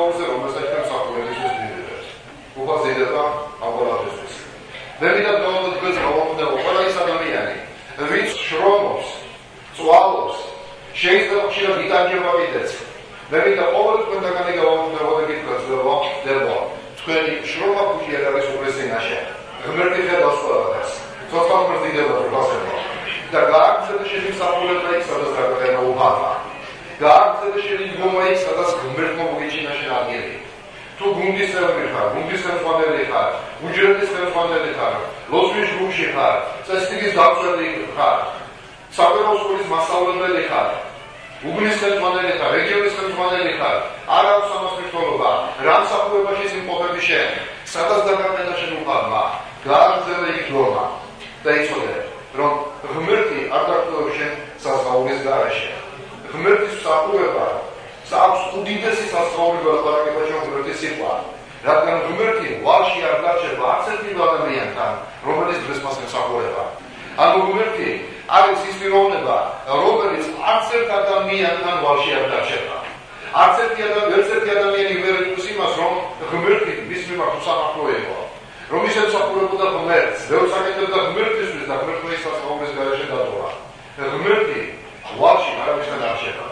სასწაულზე, რომელსაც ჩვენ საფუძველისთვის მივიღებთ. უხაზედება ამ ყველაფერს. მე მინდა დავამატო დღეს გავამოდელო ყველა ის ადამიანი, ვინც შრომობს, წვალობს, შეიძლება ხშირად იტანჯება კიდეც. მე მინდა ყოველ თქვენთაგანი გავამოდელო და გითხრათ, დებო, თქვენი შრომა ფუჭი არ არის უპრესინაშე. ღმერთი ხედავს ყველაფერს. ცოტა მზიდება პროფესორო. და გააგზავნე შენი საფუძველი იქ, სადაც დაგაყენა უფალმა. გააგზავნე შენი გომა იქ, სადაც ღმერთმა მოგიჩინა შენ ადგილი. თუ გუნდის წევრი ხარ, გუნდის ხელმძღვანელი ხარ, უჯრედის ხელმძღვანელი ხარ, ლოცვის ჯგუფში ხარ, წესრიგის დამცველი ხარ, საბერძნო სკოლის მასწავლებელი ხარ, უბნის ხელმძღვანელი ხარ, რეგიონის ხელმძღვანელი ხარ, არ აქვს ამას მნიშვნელობა, რა მსახურებაში იმყოფები შენ, სადაც დაგაყენა შენ უფალმა, გააგზავნე იქ გომა და იცოდე, რომ ღმერთი არ დაგტოვებს შენ საზღაურის გარეშე. ღმერთის მსახურება აქვს უდიდესი საზღაურება ლაპარაკება ჩვენ ღმერთის სიტყვა. რადგან ღმერთი ვალში არ დარჩება არც ერთი ადამიანთან, რომელიც დღეს მას ემსახურება. ანუ ღმერთი არის ის პიროვნება, რომელიც არც ერთ ადამიანთან ვალში არ დარჩება. არც ერთი ადამიანი ვერ იტყვის იმას, რომ ღმერთი მის მიმართ უსამართლოებაა. რომ ის ემსახურებოდა ღმერთს, ბევრს აკეთებდა ღმერთისთვის და ღმერთმა ის საზღაურის გარეშე დატოვა. ღმერთი ვალში არავისთან არ რჩება.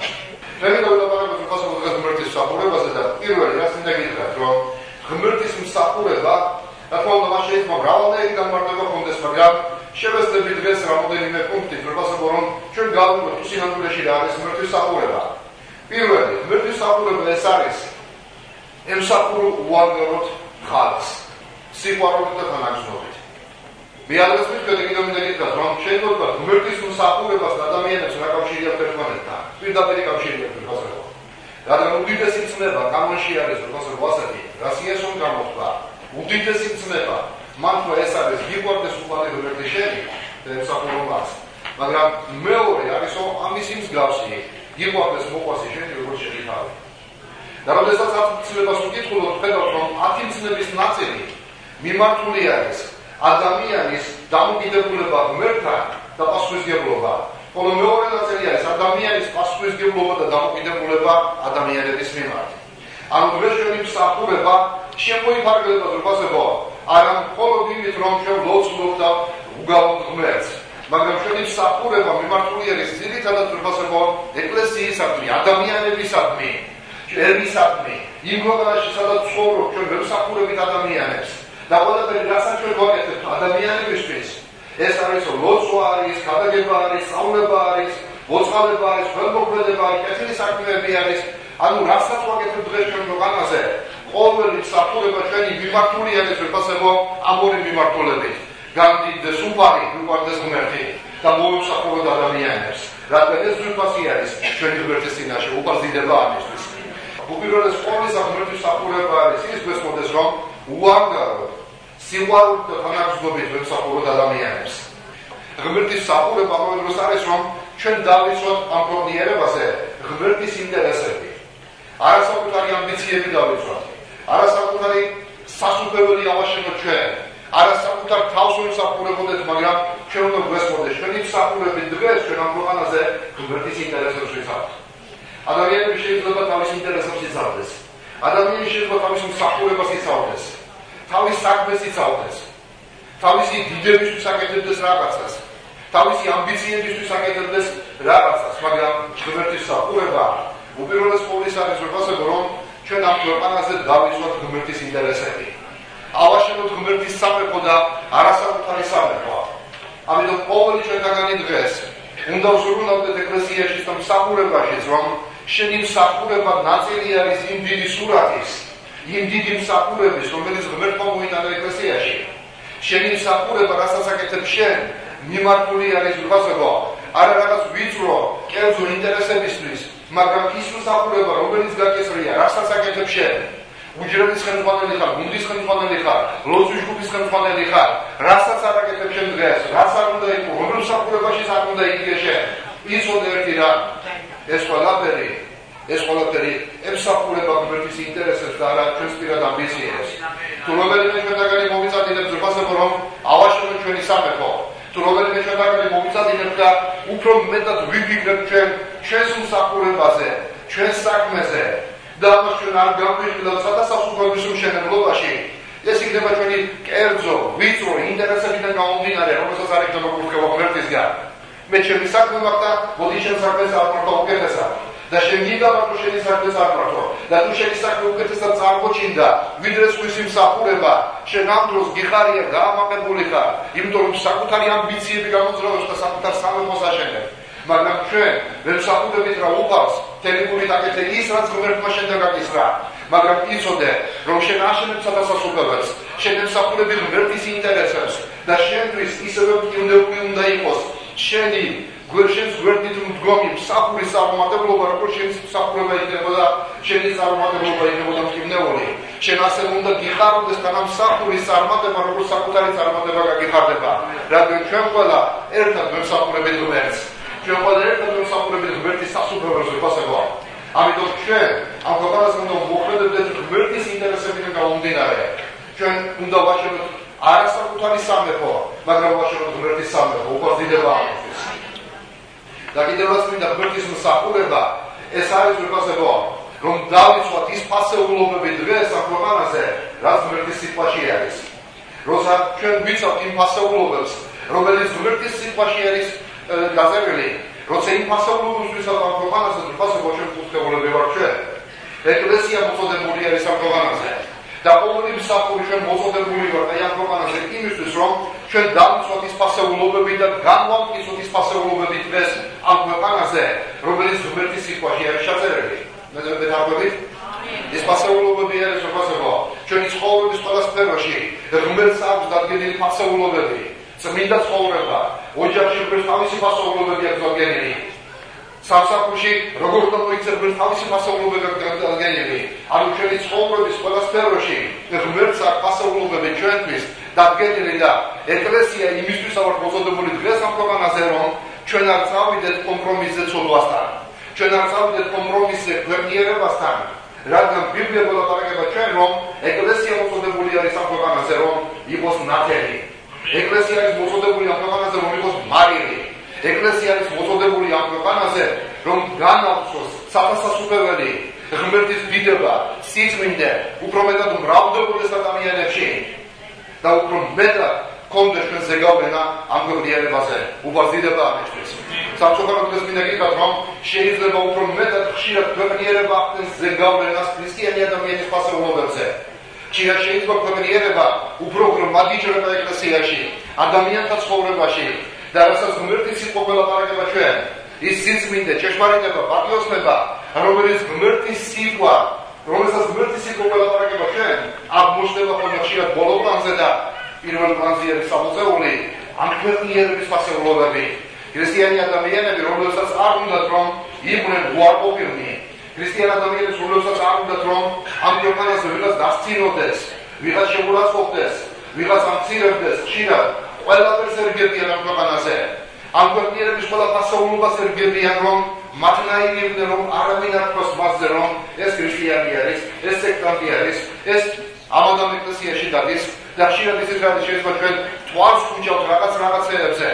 ღმერთის მსახურებაზე და პირველი რაც მინდა გითხრათ, რომ ღმერთის მსახურება, რა თქმა უნდა, მას შეიძლება მრავალნაირი განმარტება ჰქონდეს, მაგრამ შევეცდები დღეს რამოდენიმე პუნქტით, რომ ჩვენ გავიგოთ სინამდვილეში რა არის ღმერთის მსახურება. პირველი, ღმერთის მსახურება ეს არის ემსახურო უანგაროდ ხალხს, სიყვარულით და თანაგრძნობით. მე ადრეს მithქვენ კიდევ მინდა გითხრათ, რომ შეიძლება ღმერთის მსახურებას ადამიანებს რა კავშირი აქვს ერთმანეთთან, პირდაპირ კავშირი აქვს ერთმანეთთან. რადგან უდიდესი ცნება კანონში არის, პროფესორ ვასაკი, რას იესონ გამოხდა. უდიდესი ცნება, მართლა ეს არის გიყვარდეს უფალი ღმერთი შენი და ემსახურო მას. მაგრამ მეორე არის ამის იმ მსგავსი, გიყვარდეს მოყვასი შენი როგორც შენი თავი. და როდესაც ამ ცნებას ვკითხულობ, ხედავთ, რომ 10 ცნების ნაწილი მიმართული არის ადამიანის დამოკიდებულება ღმერთთან და პასუხისმგებლობა. ხოლო მეორე ნაწილი არის ადამიანის პასუხისმგებლობა და დამოკიდებულება ადამიანების მიმართ. ანუ დღეს ჩვენი მსახურება შემოიფარგლება ზრდასებო, არა მხოლოდ იმით, რომ ჩვენ ლოცულობთ და უგავთ ღმერთს, მაგრამ ჩვენი მსახურება მიმართული არის ძირითადად ზრდასებო ეკლესიისადმი, ადამიანებისადმი, ერთისადმი, იმ ქვეყანაში, სადაც ცხოვრობ, ჩვენ ვემსახურებით ადამიანებს და ყველაფერი რასაც ჩვენ გვაკეთებთ ადამიანებისთვის. ეს არის ლოცვა არის, გადაგება არის, სწავლება არის, მოწყალება არის, ხელმოქმედება არის, კეთილი საქმეები არის. ანუ რასაც ვაკეთებთ დღეს ჩვენ ქვეყანაზე, ყოველი მსახურება ჩვენი მიმართული არის ვეფასებო ამ ორი მიმართულებით. გამდიდდეს უფალი, გვიყვარდეს ღმერთი და მოემსახუროთ ადამიანებს. რადგან ეს ძვირფასი არის ჩვენი ღმერთის წინაშე, უფალს დიდება ამისთვის. უპირველეს ყოვლისა ღმერთის მსახურება არის ის გვესმოდეს, რომ უანგაროდ სიყვარულით და თანაგრძნობით ვემსახუროთ ადამიანებს. ღმერთის მსახურება ყოველ დროს არის, რომ ჩვენ დავიცვათ ამ ქვეყნიერებაზე ღმერთის ინტერესები. არასაკუთარი ამბიციები დავიცვათ, არასაკუთარი სასუფეველი ავაშენოთ ჩვენ, არასაკუთარ თავს ვემსახურებოდეთ, მაგრამ ჩვენ უნდა გვესმოდეს ჩვენი მსახურებით დღეს ჩვენ ამ ქვეყანაზე ღმერთის ინტერესებს ვიცავთ. ადამიანები შეიძლება თავის ინტერესებს იცავდეს, ადამიანი შეიძლება თავის მსახურებას იცავდეს, თავის საქმეს იცავდეს, თავისი დიდებისთვის აკეთებდეს რაღაცას, თავისი ამბიციებისთვის აკეთებდეს რაღაცას, მაგრამ ღმერთის მსახურება უპირველეს ყოვლისა არის რომ ჩვენ ამ ქვეყანაზე დავიცვათ ღმერთის ინტერესები. ავაშენოთ ღმერთის სამეფო და არასაკუთარი სამეფო. ამიტომ ყოველი ჩვენთაგანი დღეს უნდა ვზრუნავდეთ ეკლესიაში და მსახურებაშიც, რომ შენი მსახურება ნაწილი არის იმ დიდი სურათის, იმ დიდი მსახურების, რომელიც ღმერთმა მოიტანა ეკლესიაში. შენი მსახურება, რასაც აკეთებ შენ, მიმართული არის ვფასებო, არა რაღაც ვიწრო, კერძო ინტერესებისთვის, მაგრამ ის მსახურება, რომელიც გაკისრია, რასაც აკეთებ შენ. უჯრედის ხელმძღვანელი ხარ, გუნდის ხელმძღვანელი ხარ, ლოცვის ჯგუფის ხელმძღვანელი ხარ, რასაც არ აკეთებ შენ დღეს, რაც არ უნდა იყოს, რომელ მსახურებაშიც არ უნდა იქნე შენ. იცოდე ერთი რა, ეს ყველაფერი ემსახურება ღმერთის ინტერესებს და არა ჩვენს პირად ამბიციებს. თუ რომელიმე ჩვენთაგანი მომიწადინებს ვფასებო, რომ ავაშენოთ ჩვენი სამეფო, თუ რომელიმე ჩვენთაგანი მომიწადინებს და უფრო მეტად ვიფიქრებთ ჩვენს მსახურებაზე, ჩვენს საქმეზე, და ამას ჩვენ არ გავგვიხილავთ სადასახურების მშენებლობაში. ეს იქნება ჩვენი კერძო, ვიწრო ინტერესებიდან გამომდინარე, რომელსაც არ იქნება გულქება ღმერთისგან. მე ჩემი საქმე მაქვს და მოდი შენ საქმეს არ მარტო უკეთესად. და შენ მიგავარდო შენი საქმეს არ მარტო. და თუ შენი საქმე უკეთესად წარმოჩინდა, ვიდრე სხვისი მსახურება, შენ ამ დროს გიხარია გაამაყებული ხარ, იმიტომ რომ საკუთარი ამბიციები გამოძრავებს და საკუთარ სამეფოს აშენებ. მაგრამ ჩვენ ვემსახურებით რა უფალს, თელიფონით აკეთე ის, რაც ღმერთმა შენ დაგაკისრა. მაგრამ იცოდე, რომ შენ აშენებ სადასასურველს, შენ ემსახურები ღმერთის ინტერესებს და შენთვის ისევე მტკივნეული უნდა იყოს შენი შენს გვერდით მდგომი მსახურის წარმატებლობა, როგორც შენი მსახურება იქნებოდა, შენი წარმატებლობა იქნებოდა მტკივნეული. შენ ასე უნდა გიხარდეს თან ამ მსახურის წარმატება, როგორც საკუთარი წარმატება გაგიხარდება. რადგან ჩვენ ყველა ერთად ვემსახურებით ღმერთს. ჩვენ ყველა ერთად ვემსახურებით ღმერთის სასუფეველს ვიფასებო. ამიტომ ჩვენ ამ ქვეყანას უნდა მოხდეთ ღმერთის ინტერესებიდან გამომდინარე. ჩვენ უნდა ვაშენოთ არა საკუთარი სამეფო, მაგრამ ვაშენოთ ღმერთის სამეფო, უპასდიდება ამისთვის. და კიდევ რაც მინდა ღმერთის მსახურება, ეს არის ვიფასებო, რომ დავიცვათ ის ფასეულობები დღეს ამ ქვეყანაზე, რაც ღმერთის სიტყვაში არის. როცა ჩვენ ვიცავთ იმ ფასეულობებს, რომელიც ღმერთის სიტყვაში არის გაზრდილი, როცა იმ ფასეულობებისთვის ამ ქვეყანაზე ვიფასებო, ჩვენ ფუძქებულები ვართ ჩვენ. ეკლესია მოწოდებული არის ამ ქვეყანაზე. და ყოველი მსახური ჩვენ მოწოდებული ვართ ამ ქვეყანაზე იმისთვის, რომ ჩვენ დავიცვათ ის ფასეულობები და განვამტკიცოთ ის ფასეულობები დღეს ამ ქვეყანაზე, რომელიც ღმერთის სიტყვაში არის ჩაწერილი. მე დაგხვდებით? ეს ფასეულობები არის ვიფასებო, ჩვენი ცხოვრების ყველა სფეროში ღმერთს აქვს დადგენილი ფასეულობები. წმინდა ცხოვრება, ოჯახში ღმერთს თავისი ფასეულობები აქვს დადგენილი. სამსახურში როგორ უნდა მოიქცეთ თავისი ფასეულობები აქვს დადგენილი. ანუ ჩვენი ცხოვრების ყველა სფეროში ღმერთს აქვს ფასეულობები ჩვენთვის დადგენილი და ეკლესია იმისთვის ვართ მოწოდებული დღეს ამ ქვეყანაზე, რომ ჩვენ არ წავიდეთ კომპრომისზე ცოდვასთან. ჩვენ არ წავიდეთ კომპრომისზე ქვეყნიერებასთან. რადგან ბიბლია მოლაპარაკება ჩვენ, რომ ეკლესია მოწოდებული არის ამ ქვეყანაზე, რომ იყოს ნათელი. ეკლესია არის მოწოდებული ამ ქვეყანაზე, რომ იყოს მარილი. ეკლესია არის მოწოდებული ამ ქვეყანაზე, რომ განავრცოს საფასასუფეველი ღმერთის დიდება, სიწმინდე, უფრო მეტად მრავლდებოდეს ადამიანებში და უფრო მეტად კონდეს ჩვენ ზეგავლენა ამ ქვეყნიერებაზე. უპასდიდება ამისთვის. სამწუხაროდ დღეს მინდა გითხრათ, რომ შეიძლება უფრო მეტად ხშირად ქვეყნიერება ახდენს ზეგავლენას ქრისტიანი ადამიანის ფასეულობებზე. ხშირად შეიძლება ქვეყნიერება უფრო გრმადიჭრება ეკლესიაში, ადამიანთა ცხოვრებაში და რასაც ღმერთის სიტყვა ველაპარაკება ჩვენ, ის სიწმინდე, ჭეშმარიტება, პატიოსნება, რომელიც ღმერთის სიტყვა, რომელსაც ღმერთის სიტყვა ველაპარაკება ჩვენ, აღმოჩნდება ხოლმე ხშირად ბოლო პლანზე და პირველ პლანზე არის გამოწეული ამ ქვეყნიერების ფასეულობები. ქრისტიანი ადამიანები, რომელსაც არ უნდათ რომ იყვნენ უარყოფილნი, ქრისტიან ადამიანებს, რომელსაც არ უნდათ რომ ამ ქვეყანაზე ვიღაც დასცინოდეს, ვიღაც შეურაცხყოფდეს, ვიღაც ამცირებდეს, ხშირად ყველაფერს ერგებიან ამ ქვეყანაზე. ამ ქვეყნიერების ყველა ფასეულობას ერგებიან, რომ მათნაირი იყვნენ, რომ არავინ არ თქვას მასზე, რომ ეს ქრისტიანი არის, ეს სექტანტი არის, ეს ამადამ ეკლესიაში დადის და ხშირად ისიც შეიძლება ჩვენ თვალს ვქუჩავთ რაღაცეებზე.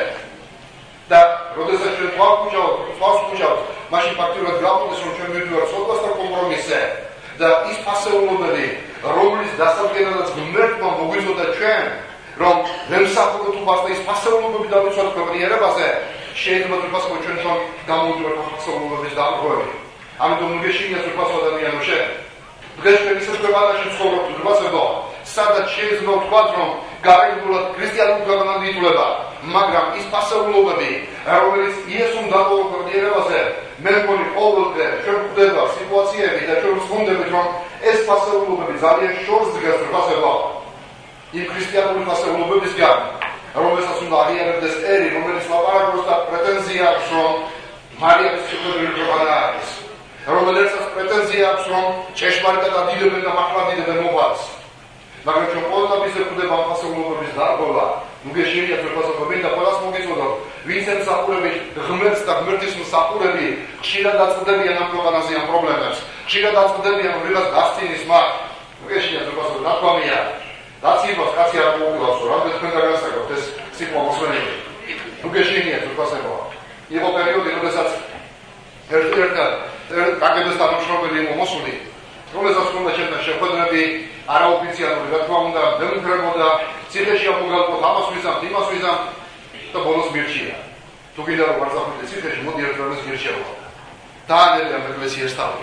და როდესაც ჩვენ თვალს ვქუჩავთ, მაშინ ფაქტიურად გამოდის, რომ ჩვენ მივდივართ სხვადასხვა კომპრომისზე და ის ფასეულობები, რომლის დასადგენადაც ღმერთმა მოგვიწოდა ჩვენ, რომ ვემსახუროთ უფალს და ის ფასეულობები დავიცვათ ქვეყნიერებაზე, შეიძლება ვიფასებო ჩვენ რომ გამოვიდოდეთ ფასეულობების დარღვევები. ამიტომ ნუ გეშინიათ უფალს ადამიანებში. დღეს ჩვენ ისეთ ქვეყანაში ცხოვრობთ, ვიფასებო, სადაც შეიძლება ვთქვათ, რომ გარეგნულად ქრისტიანული ქვეყანა ითვლება, მაგრამ ის ფასეულობები, რომელიც იესომ დატოვა ქვეყნიერებაზე, მე მგონი ყოველდღე ჩვენ გვხვდება სიტუაციები და ჩვენ ვსმუნდებით, რომ ეს ფასეულობები ძალიან შორს დგას ვიფასებო იმ ქრისტიანული ფასეულობებისგან, რომელსაც უნდა აღიარებდეს ერი, რომელიც ლაპარაკობს და პრეტენზია აქვს, რომ მარიამის სიკვდილი ქვეყანა არის, რომელსაც პრეტენზია აქვს, რომ ჭეშმარიტად ადიდებენ და მართლა ადიდებენ მოყავს. მაგრამ ჩვენ ყველაფერს გვხვდება ამ ფასეულობების დარღვევა. ნუ გეშინიათ ვიფასებო და ყველას მოგიწოდოთ, ვინც ემსახურებით ღმერთს და ღმერთის მსახურები ხშირად დაწყდებიან ამ ქვეყანაზე ამ პრობლემებს, ხშირად დაწყდებიან ვიღაც დასცინის მათ. ნუ გეშინიათ ვიფასებო, ნათქვამია დაციბოს კაცი არ მოუკლავსო, რამდენ თქვენ დაგასაგებთ ეს სიტყვა მოსმენელი. ნუ გეშინიათ ვიფასებო. იყო პერიოდი, როდესაც ერთ-ერთად კაგებეს თანამშრომელი იყო მოსული რომელსაც უნდა ჩემთან შეხვედრები არაოფიციალური, რა თქმა უნდა, მემხრებოდა, ციხეში ამოგალყოთ, ამას ვიზამთ, იმას ვიზამთ და ბოლოს მირჩია. თუ კიდევ არ ვარწაფრდე ციხეში, მოდი ერთ რამეს მირჩევა. დაანერგა ეკლესიას თავი.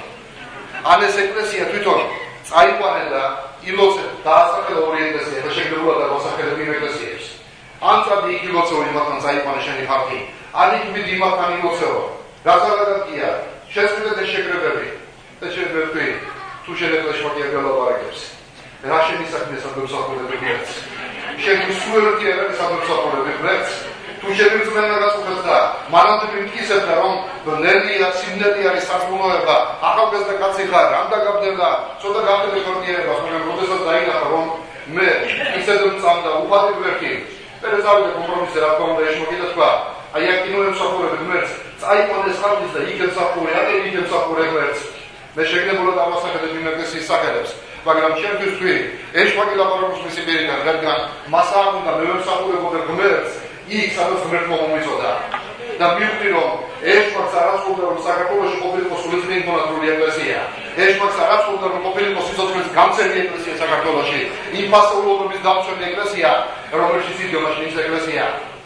ან ეს ეკლესია თვითონ წაიყვანე და ილოცე დაასახელა ორი ეკლესია და შეგდებოდა და მოსახელები იმ ეკლესიებს. ან წადი იქ ილოცეო იმათთან წაიყვანე შენი ხალხი, ან იქ მიდი იმათთან ილოცეო. გაზარდადია შესწავლეთ ეს შეკრებები და შეგვერთვი თუ შეიძლება შევაკიე გელაპარაკებს. რა შემისაქმე სადმოსახლეობები ღერს. შენ სულერთი არა სადმოსახლეობები ღერს. თუ შეგვიძლია რაღაც უხეც და მანამდე მткиსებდა რომ ნერგია, სიმნერი არის სარწმუნოება, ახალგაზრდა კაცი ხარ, ამ დაგაბდება, ცოტა გახედე ქორდიერება, მაგრამ როდესაც დაინახა რომ მე ისედაც მწამდა უხალხი ვერტი. პერეზავდა კომპრომისი რა თქმა უნდა ეშმოკიდა თქვა. აი აქ კინოემსახურები ღმერთს წაიყვანეს ხალხის და იქ ემსახურე, აქ ემსახურე ღმერთს. მე შეგნებულად ამასახელებ იმ ეკლესიის სახელებს, მაგრამ ჩემთვის თქვი, ეშმაკი ლაპარაკობს მისი პირიდან, რადგან მას არ უნდა მე ვემსახურებოდა ღმერთს, იქ სადაც ღმერთმა მომიწოდა. და მივხვდი რომ ეშმაკს არ აცხოვდა რომ საქართველოში ყოფილიყო სულიწმინდი მონათრული ეკლესია. ეშმაკს არ აცხოვდა რომ ყოფილიყო სიცოცხლის გამცემი ეკლესია საქართველოში. იმ ფასეულობების დამცველი ეკლესია, რომელშიც იდიომაში ის ეკლესია.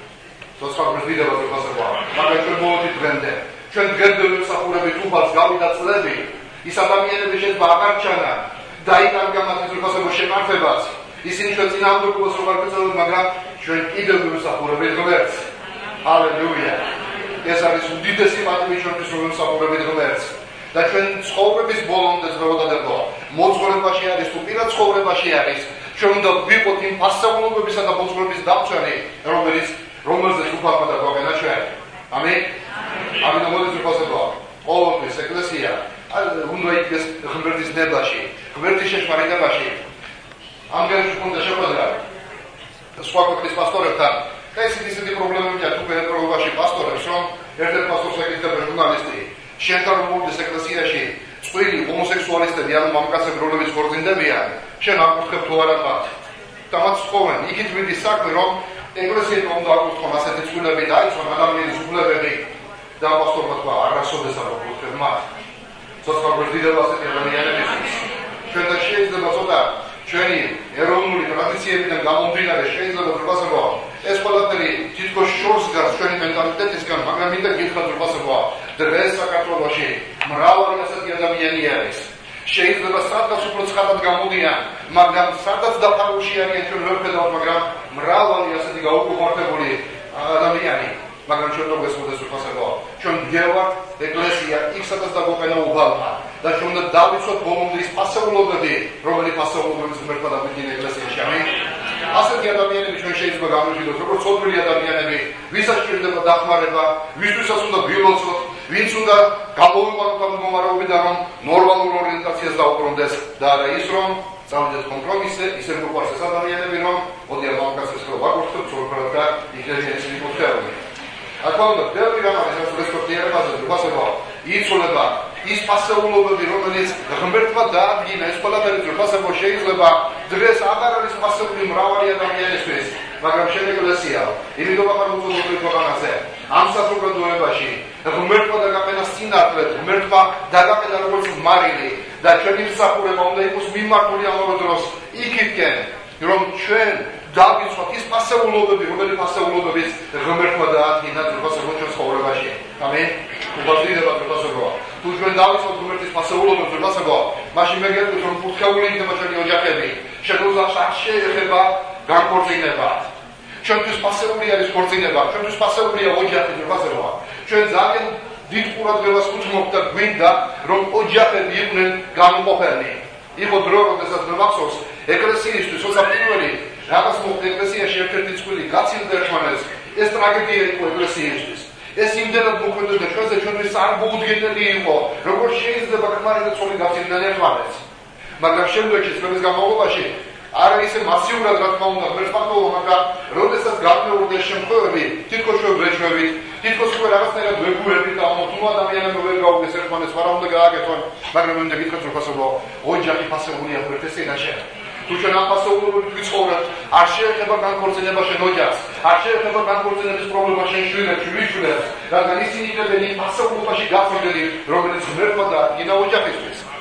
სოციალურ ვიდეოზე ფასება. მაგრამ ჩვენ მოვიდით დღემდე. ჩვენ დღემდე ვემსახურებით უფალს გავიდა წლები. ის ადამიანები შეიძლება აღარ ჩანან. დაიტანგა მათთვის უფასებო შემართებას. ისინი ჩვენ წინააღმდეგობას რო გარკვეულებთ, მაგრამ ჩვენ კიდევ ვემსახურებით ღმერთს. ჰალელუია. ეს არის უდიდესი პატივი ჩვენთვის რომ ვემსახურებით ღმერთს. და ჩვენ ცხოვრების ბოლომდე ზრდადებო. მოძღვრებაში არის თუ პირად ცხოვრებაში არის. ჩვენ უნდა ვიყოთ იმ ფასეულობებისა და მოძღვრების დამცველი, რომელზეც უფალმა დაგვაყენა ჩვენ. ამინ. ამინ მოდით ვიფასებო. ყოველთვის ეკლესია უნდა იქნეს ღმერთის ნებაში, ღმერთის შეშმარებაში. ამ გარეშე უნდა შეხვედრა სხვა ქვეყნის პასტორებთან. და ისეთი პრობლემებია თუ ევროპაში პასტორებს, რომ ერთ-ერთ პასტორს ეკითხება ჟურნალისტი, შენთან რომ მოვიდეს ეკლესიაში, წყვილი ჰომოსექსუალისტები ანუ მამაკაცები რომლებიც ქორწინდებიან, შენ აკურთხებ თუ არა მათ. და მათ სწხოვენ, იქით მიდის საქმე, რომ ეკლესიამ უნდა აკურთხონ ასეთი წყვილები და აიცვან ადამიანის უფლებები. და პასტორმა თქვა, არასოდეს არ აკურთხებ მათ. სოციალურ ვიდეოზე ასეთი ადამიანებისთვის. ჩვენ და შეიძლება ცოტა ჩვენი ეროვნული ტრადიციებიდან გამომდინარე შეიძლება ვფასებო. ეს ყველაფერი თითქოს შორს გარს ჩვენი მენტალიტეტისგან, მაგრამ მინდა გითხრათ ვფასებო. დღეს საქართველოში მრავალი ასეთი ადამიანი არის. შეიძლება სადღაც უფრო ცხადად გამოდიან, მაგრამ სადაც დაფარულში არიან ჩვენ ვერ ვხედავთ, მაგრამ მრავალი ასეთი გაუკუღორთებული ადამიანი. მაგრამ ჩვენ როგორ გესმოდეს ვფასებო. ჩვენ ვგევართ ეკლესია იქ სადაც დაგვეყენა უფალმა და ჩვენ უნდა დავიცვათ ბოლომდე ის ფასეულობები, რომელი ფასეულობების ღმერთმა დაგვიდგინა ეკლესიაში. ამინ. ასეთი ადამიანები ჩვენ შეიძლება გამოვიდოთ, როგორც ცოდვილი ადამიანები, ვისაც შეიძლება დახმარება, ვისთვისაც უნდა ვილოცოთ, ვინც უნდა გამოვიყვანოთ ამ მდგომარეობიდან, რომ ნორმალურ ორიენტაციას დაუბრუნდეს და არა ის, რომ წავიდეთ კომპრომისზე, ისე მოყვარს ეს ადამიანები, რომ მოდი ამ მამაკაცებს რო ვაკურთხებთ, სწორად და იქნებიან ისინი მოხდარული. აქამდე ბევრი რამ არის ეს რესპექტიერებაზე, ვფასებო, იცოლება ის ფასეულობები, რომელიც ღმერთმა დაადგინა, ეს ყველაფერი ვფასებო შეიძლება დღეს აღარ არის ფასეული მრავალი ადამიანისთვის, მაგრამ შენ ეკლესია, იმიტომ ახალ უწოდებრივ ქვეყანაზე, ამ საზოგადოებაში, ღმერთმა დაგაყენა სინათლე, ღმერთმა დაგაყენა როგორც მარილი და ჩვენი მსახურება უნდა იყოს მიმართული ამავე დროს იქითკენ, რომ ჩვენ დავიცვათ ის ფასეულობები, რომელი ფასეულობების ღმერთმა დაადგინა ფასეულობ ჩვენ ცხოვრებაში. ამინ. უბრალოდ ფასეულობა. თუ ჩვენ დავიცვათ ღმერთის ფასეულობებს, ფასეულობა, მაშინ მეგობრებო, რომ ფუთხეული იქნება ჩვენი ოჯახები. შეგვიძლია არ შეეხება განქორწინება. ჩვენთვის ფასეული არის ქორწინება, ჩვენთვის ფასეულია ოჯახი, ფასეულობა. ჩვენ ძალიან დიდ ყურადღებას ვუთმობთ და გვინდა, რომ ოჯახები იყვნენ განუყოფელი. იყო დრო, როდესაც მე მახსოვს, ეკლესიისთვის, როცა პირველი რაღაც მოხდა ეკლესიაში ერთ-ერთი წყვილი გაცილდა ერთმანეთს, ეს ტრაგედია იყო ეკლესიისთვის. ეს იმდენად მოქმედებდა ჩვენზე, ჩვენთვის არ მოუდგენელი იყო, როგორც შეიძლება ქმარი და ცოლი გაცილდნენ ერთმანეთს. მაგრამ შემდგომში წლების განმავლობაში არა ისე მასიურად რა თქმა უნდა ღმერთმადლობა, მაგრამ როდესაც გამეორდა შემთხვევები, თითქოს ჩვენ ვეჩვევით, თითქოს უკვე რაღაცნაირად ვეგუებთ და თუ ადამიანები ვერ გაუგეს ერთმანეთს, მაგრამ უნდა გააკეთონ, მაგრამ უნდა გითხრათ რომ ფასეულობა ოჯახი ფასეულია ღმერთის წინაშე. თუ ჩვენ ამ ფასეულობებით ვიცხოვრებთ, არ შეეხება განქორწინება შენ ოჯახს, არ შეეხება განქორწინების პრობლემა შენ შვილებს, რადგან ისინი იყვნენ იმ ფასეულობაში გაფრთხილებული, რომელიც ღმერთმა დაადგინა ოჯახისთვის.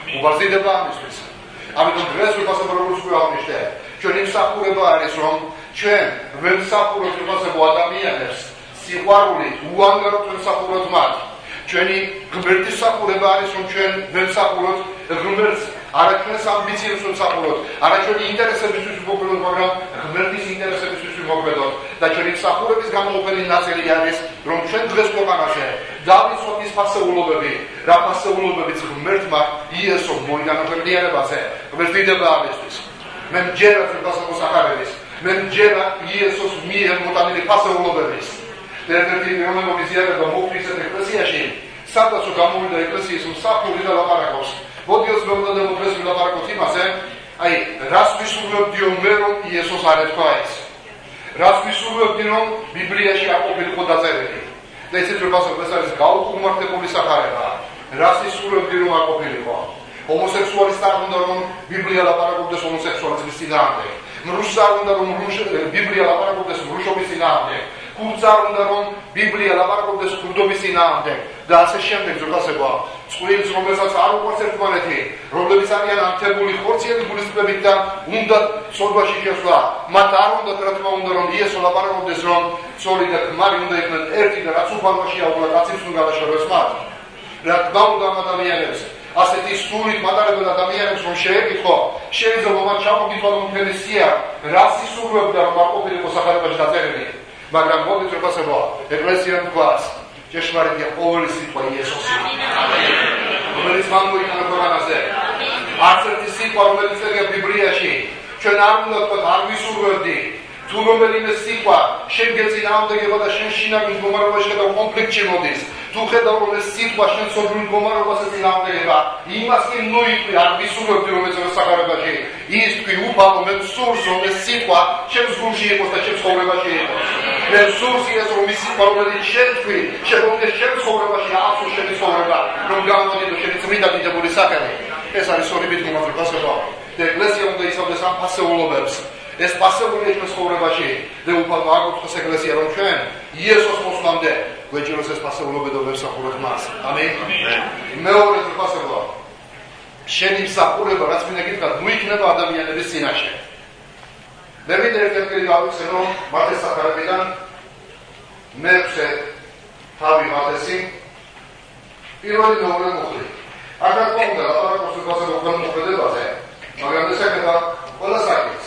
უბაზრდება ამისთვის. ამიტომ დღეს უფასებო როგორც გვაღვნიშნე, ჩვენი მსახურება არის რომ ჩვენ ვემსახუროთ უფასებო ადამიანებს სიყვარულით, უანგაროდ ვემსახუროთ მათ. ჩვენი ღმერთის მსახურება არის რომ ჩვენ ვემსახუროთ ღმერთს, არა ჩვენს ამბიციებს ვემსახუროთ, არა ჩვენი ინტერესებისთვის ვიმოქმედოთ, მაგრამ ღმერთის ინტერესებისთვის ვიმოქმედოთ და ჩვენი მსახურების გამოუყოფელი ნაწილი არის რომ ჩვენ დღეს ქვეყანაზე დავიცვათ ის ფასეულობები, რა ფასეულობებიც ღმერთმა იესო მოიგანაღებიანებაზე. ღმერთიდება ამისთვის. მე მჯერა უფასებო სახარების, მე მჯერა იესოს მიერ მოტანილი ფასეულობების. ერთ-ერთი რომელი ზიარება მოვხდით ეკლესიაში, სადაც გამოვიდა ეკლესიის მსახური და ლაპარაკობს. მოდიოს მოვდა დღეს ვილაპარაკოთ იმაზე, აი, რას ვისურვებდიო მე რომ იესოს არ ეთქვა ეს. რას ვისურვებდი რომ ბიბლიაში არ ყოფილიყო დაწერილი. და ესეთ უფასებას არის გაუკუმართებული სახარება. რას ვისურვებდი რომ არ ყოფილიყო. ჰომოსექსუალისტს არ უნდა რომ ბიბლია ლაპარაკობდეს ჰომოსექსუალიზმის წინააღმდეგ. მრუშს არ უნდა რომ ბიბლია ლაპარაკობდეს მრუშობის წინააღმდეგ. კურდს არ უნდა რომ ბიბლია ლაპარაკობდეს კურდობის წინააღმდეგ და ასე შემდეგ ზოგადსება. წყვილს რომელსაც არ უყვარს ერთმანეთი, რომლებიც არიან ანთებული ხორციელი გულისწყობით და უნდა სორბაში შესვლა, მათ არ უნდა რა თქმა უნდა რომ იესო ლაპარაკობდეს რომ ცოლი და ქმარი უნდა იყვნენ ერთი და რაც უფალმაშია უბრალოდ კაცებს უნდა გადაშოროს მათ. რა თქმა უნდა ამ ადამიანებს ასეთი სულით მატარებელ ადამიანებს რომ შეეკითხო, შეიძლება მათ ჩამოგითხრა რომ მთელი სია რას ისურვებდა რომ არ ყოფილიყო სახარებაში დაწერილი. მაგრამ მოდით უფასებო, ეკლესიამ გვას ჭეშმარიტია ყოველი სიტყვა იესოსი. რომელიც მან მოიტანა ქვეყანაზე. არც ერთი სიტყვა რომელიც წერია ბიბლიაში, ჩვენ არ უნდა ვთქვათ არ ვისურვებდი. თუ რომელიმე სიტყვა შენ წინააღმდეგება და შენ შინაგან მდგომარეობაში და კონფლიქტში მოდის. თუ ხედავ რომ ეს სიტყვა შენ სობრულ მდგომარეობაზე წინააღმდეგება, იმას კი ნუიტყვი არ ვისურვებდი რომ ეწევა სახარებაში. ის თქვი უფალო მე სურს რომ ეს სიტყვა ჩემს გულში იყოს და ჩემს ცხოვრებაში იყოს. მე სურს ის რომ ის სიტყვა რომელიც შენ თქვი, შემოვიდეს ჩემს ცხოვრებაში, აბსოლუტურად შენი ცხოვრება, რომ გამოდიდო შენი წმინდა დიდებული სახელი. ეს არის ორი მითქმა ფასება. და ეკლესია უნდა ისავდეს ამ ფასეულობებს. ეს ფასეულობები ჩვენს ცხოვრებაში და უფალო აგვიქვას ეკლესია რომ ჩვენ იესოს მოსვლამდე გვეჭიროს ეს ფასეულობები და ვერსახუროთ მას. ამენ. მეორე ფასება. შენი მსახურება რაც მინდა გითხრათ, ნუ იქნება ადამიანების წინაშე. მე მინდა ერთ-ერთი გავიხსენო მათეს სახარებიდან მეექვსე თავი მათესი პირველი მეორე მოხდი. არ გაკონდა ლაპარაკობს უფასებო გამოყენებაზე, მაგრამ ეს ეხება ყველა საკითხს.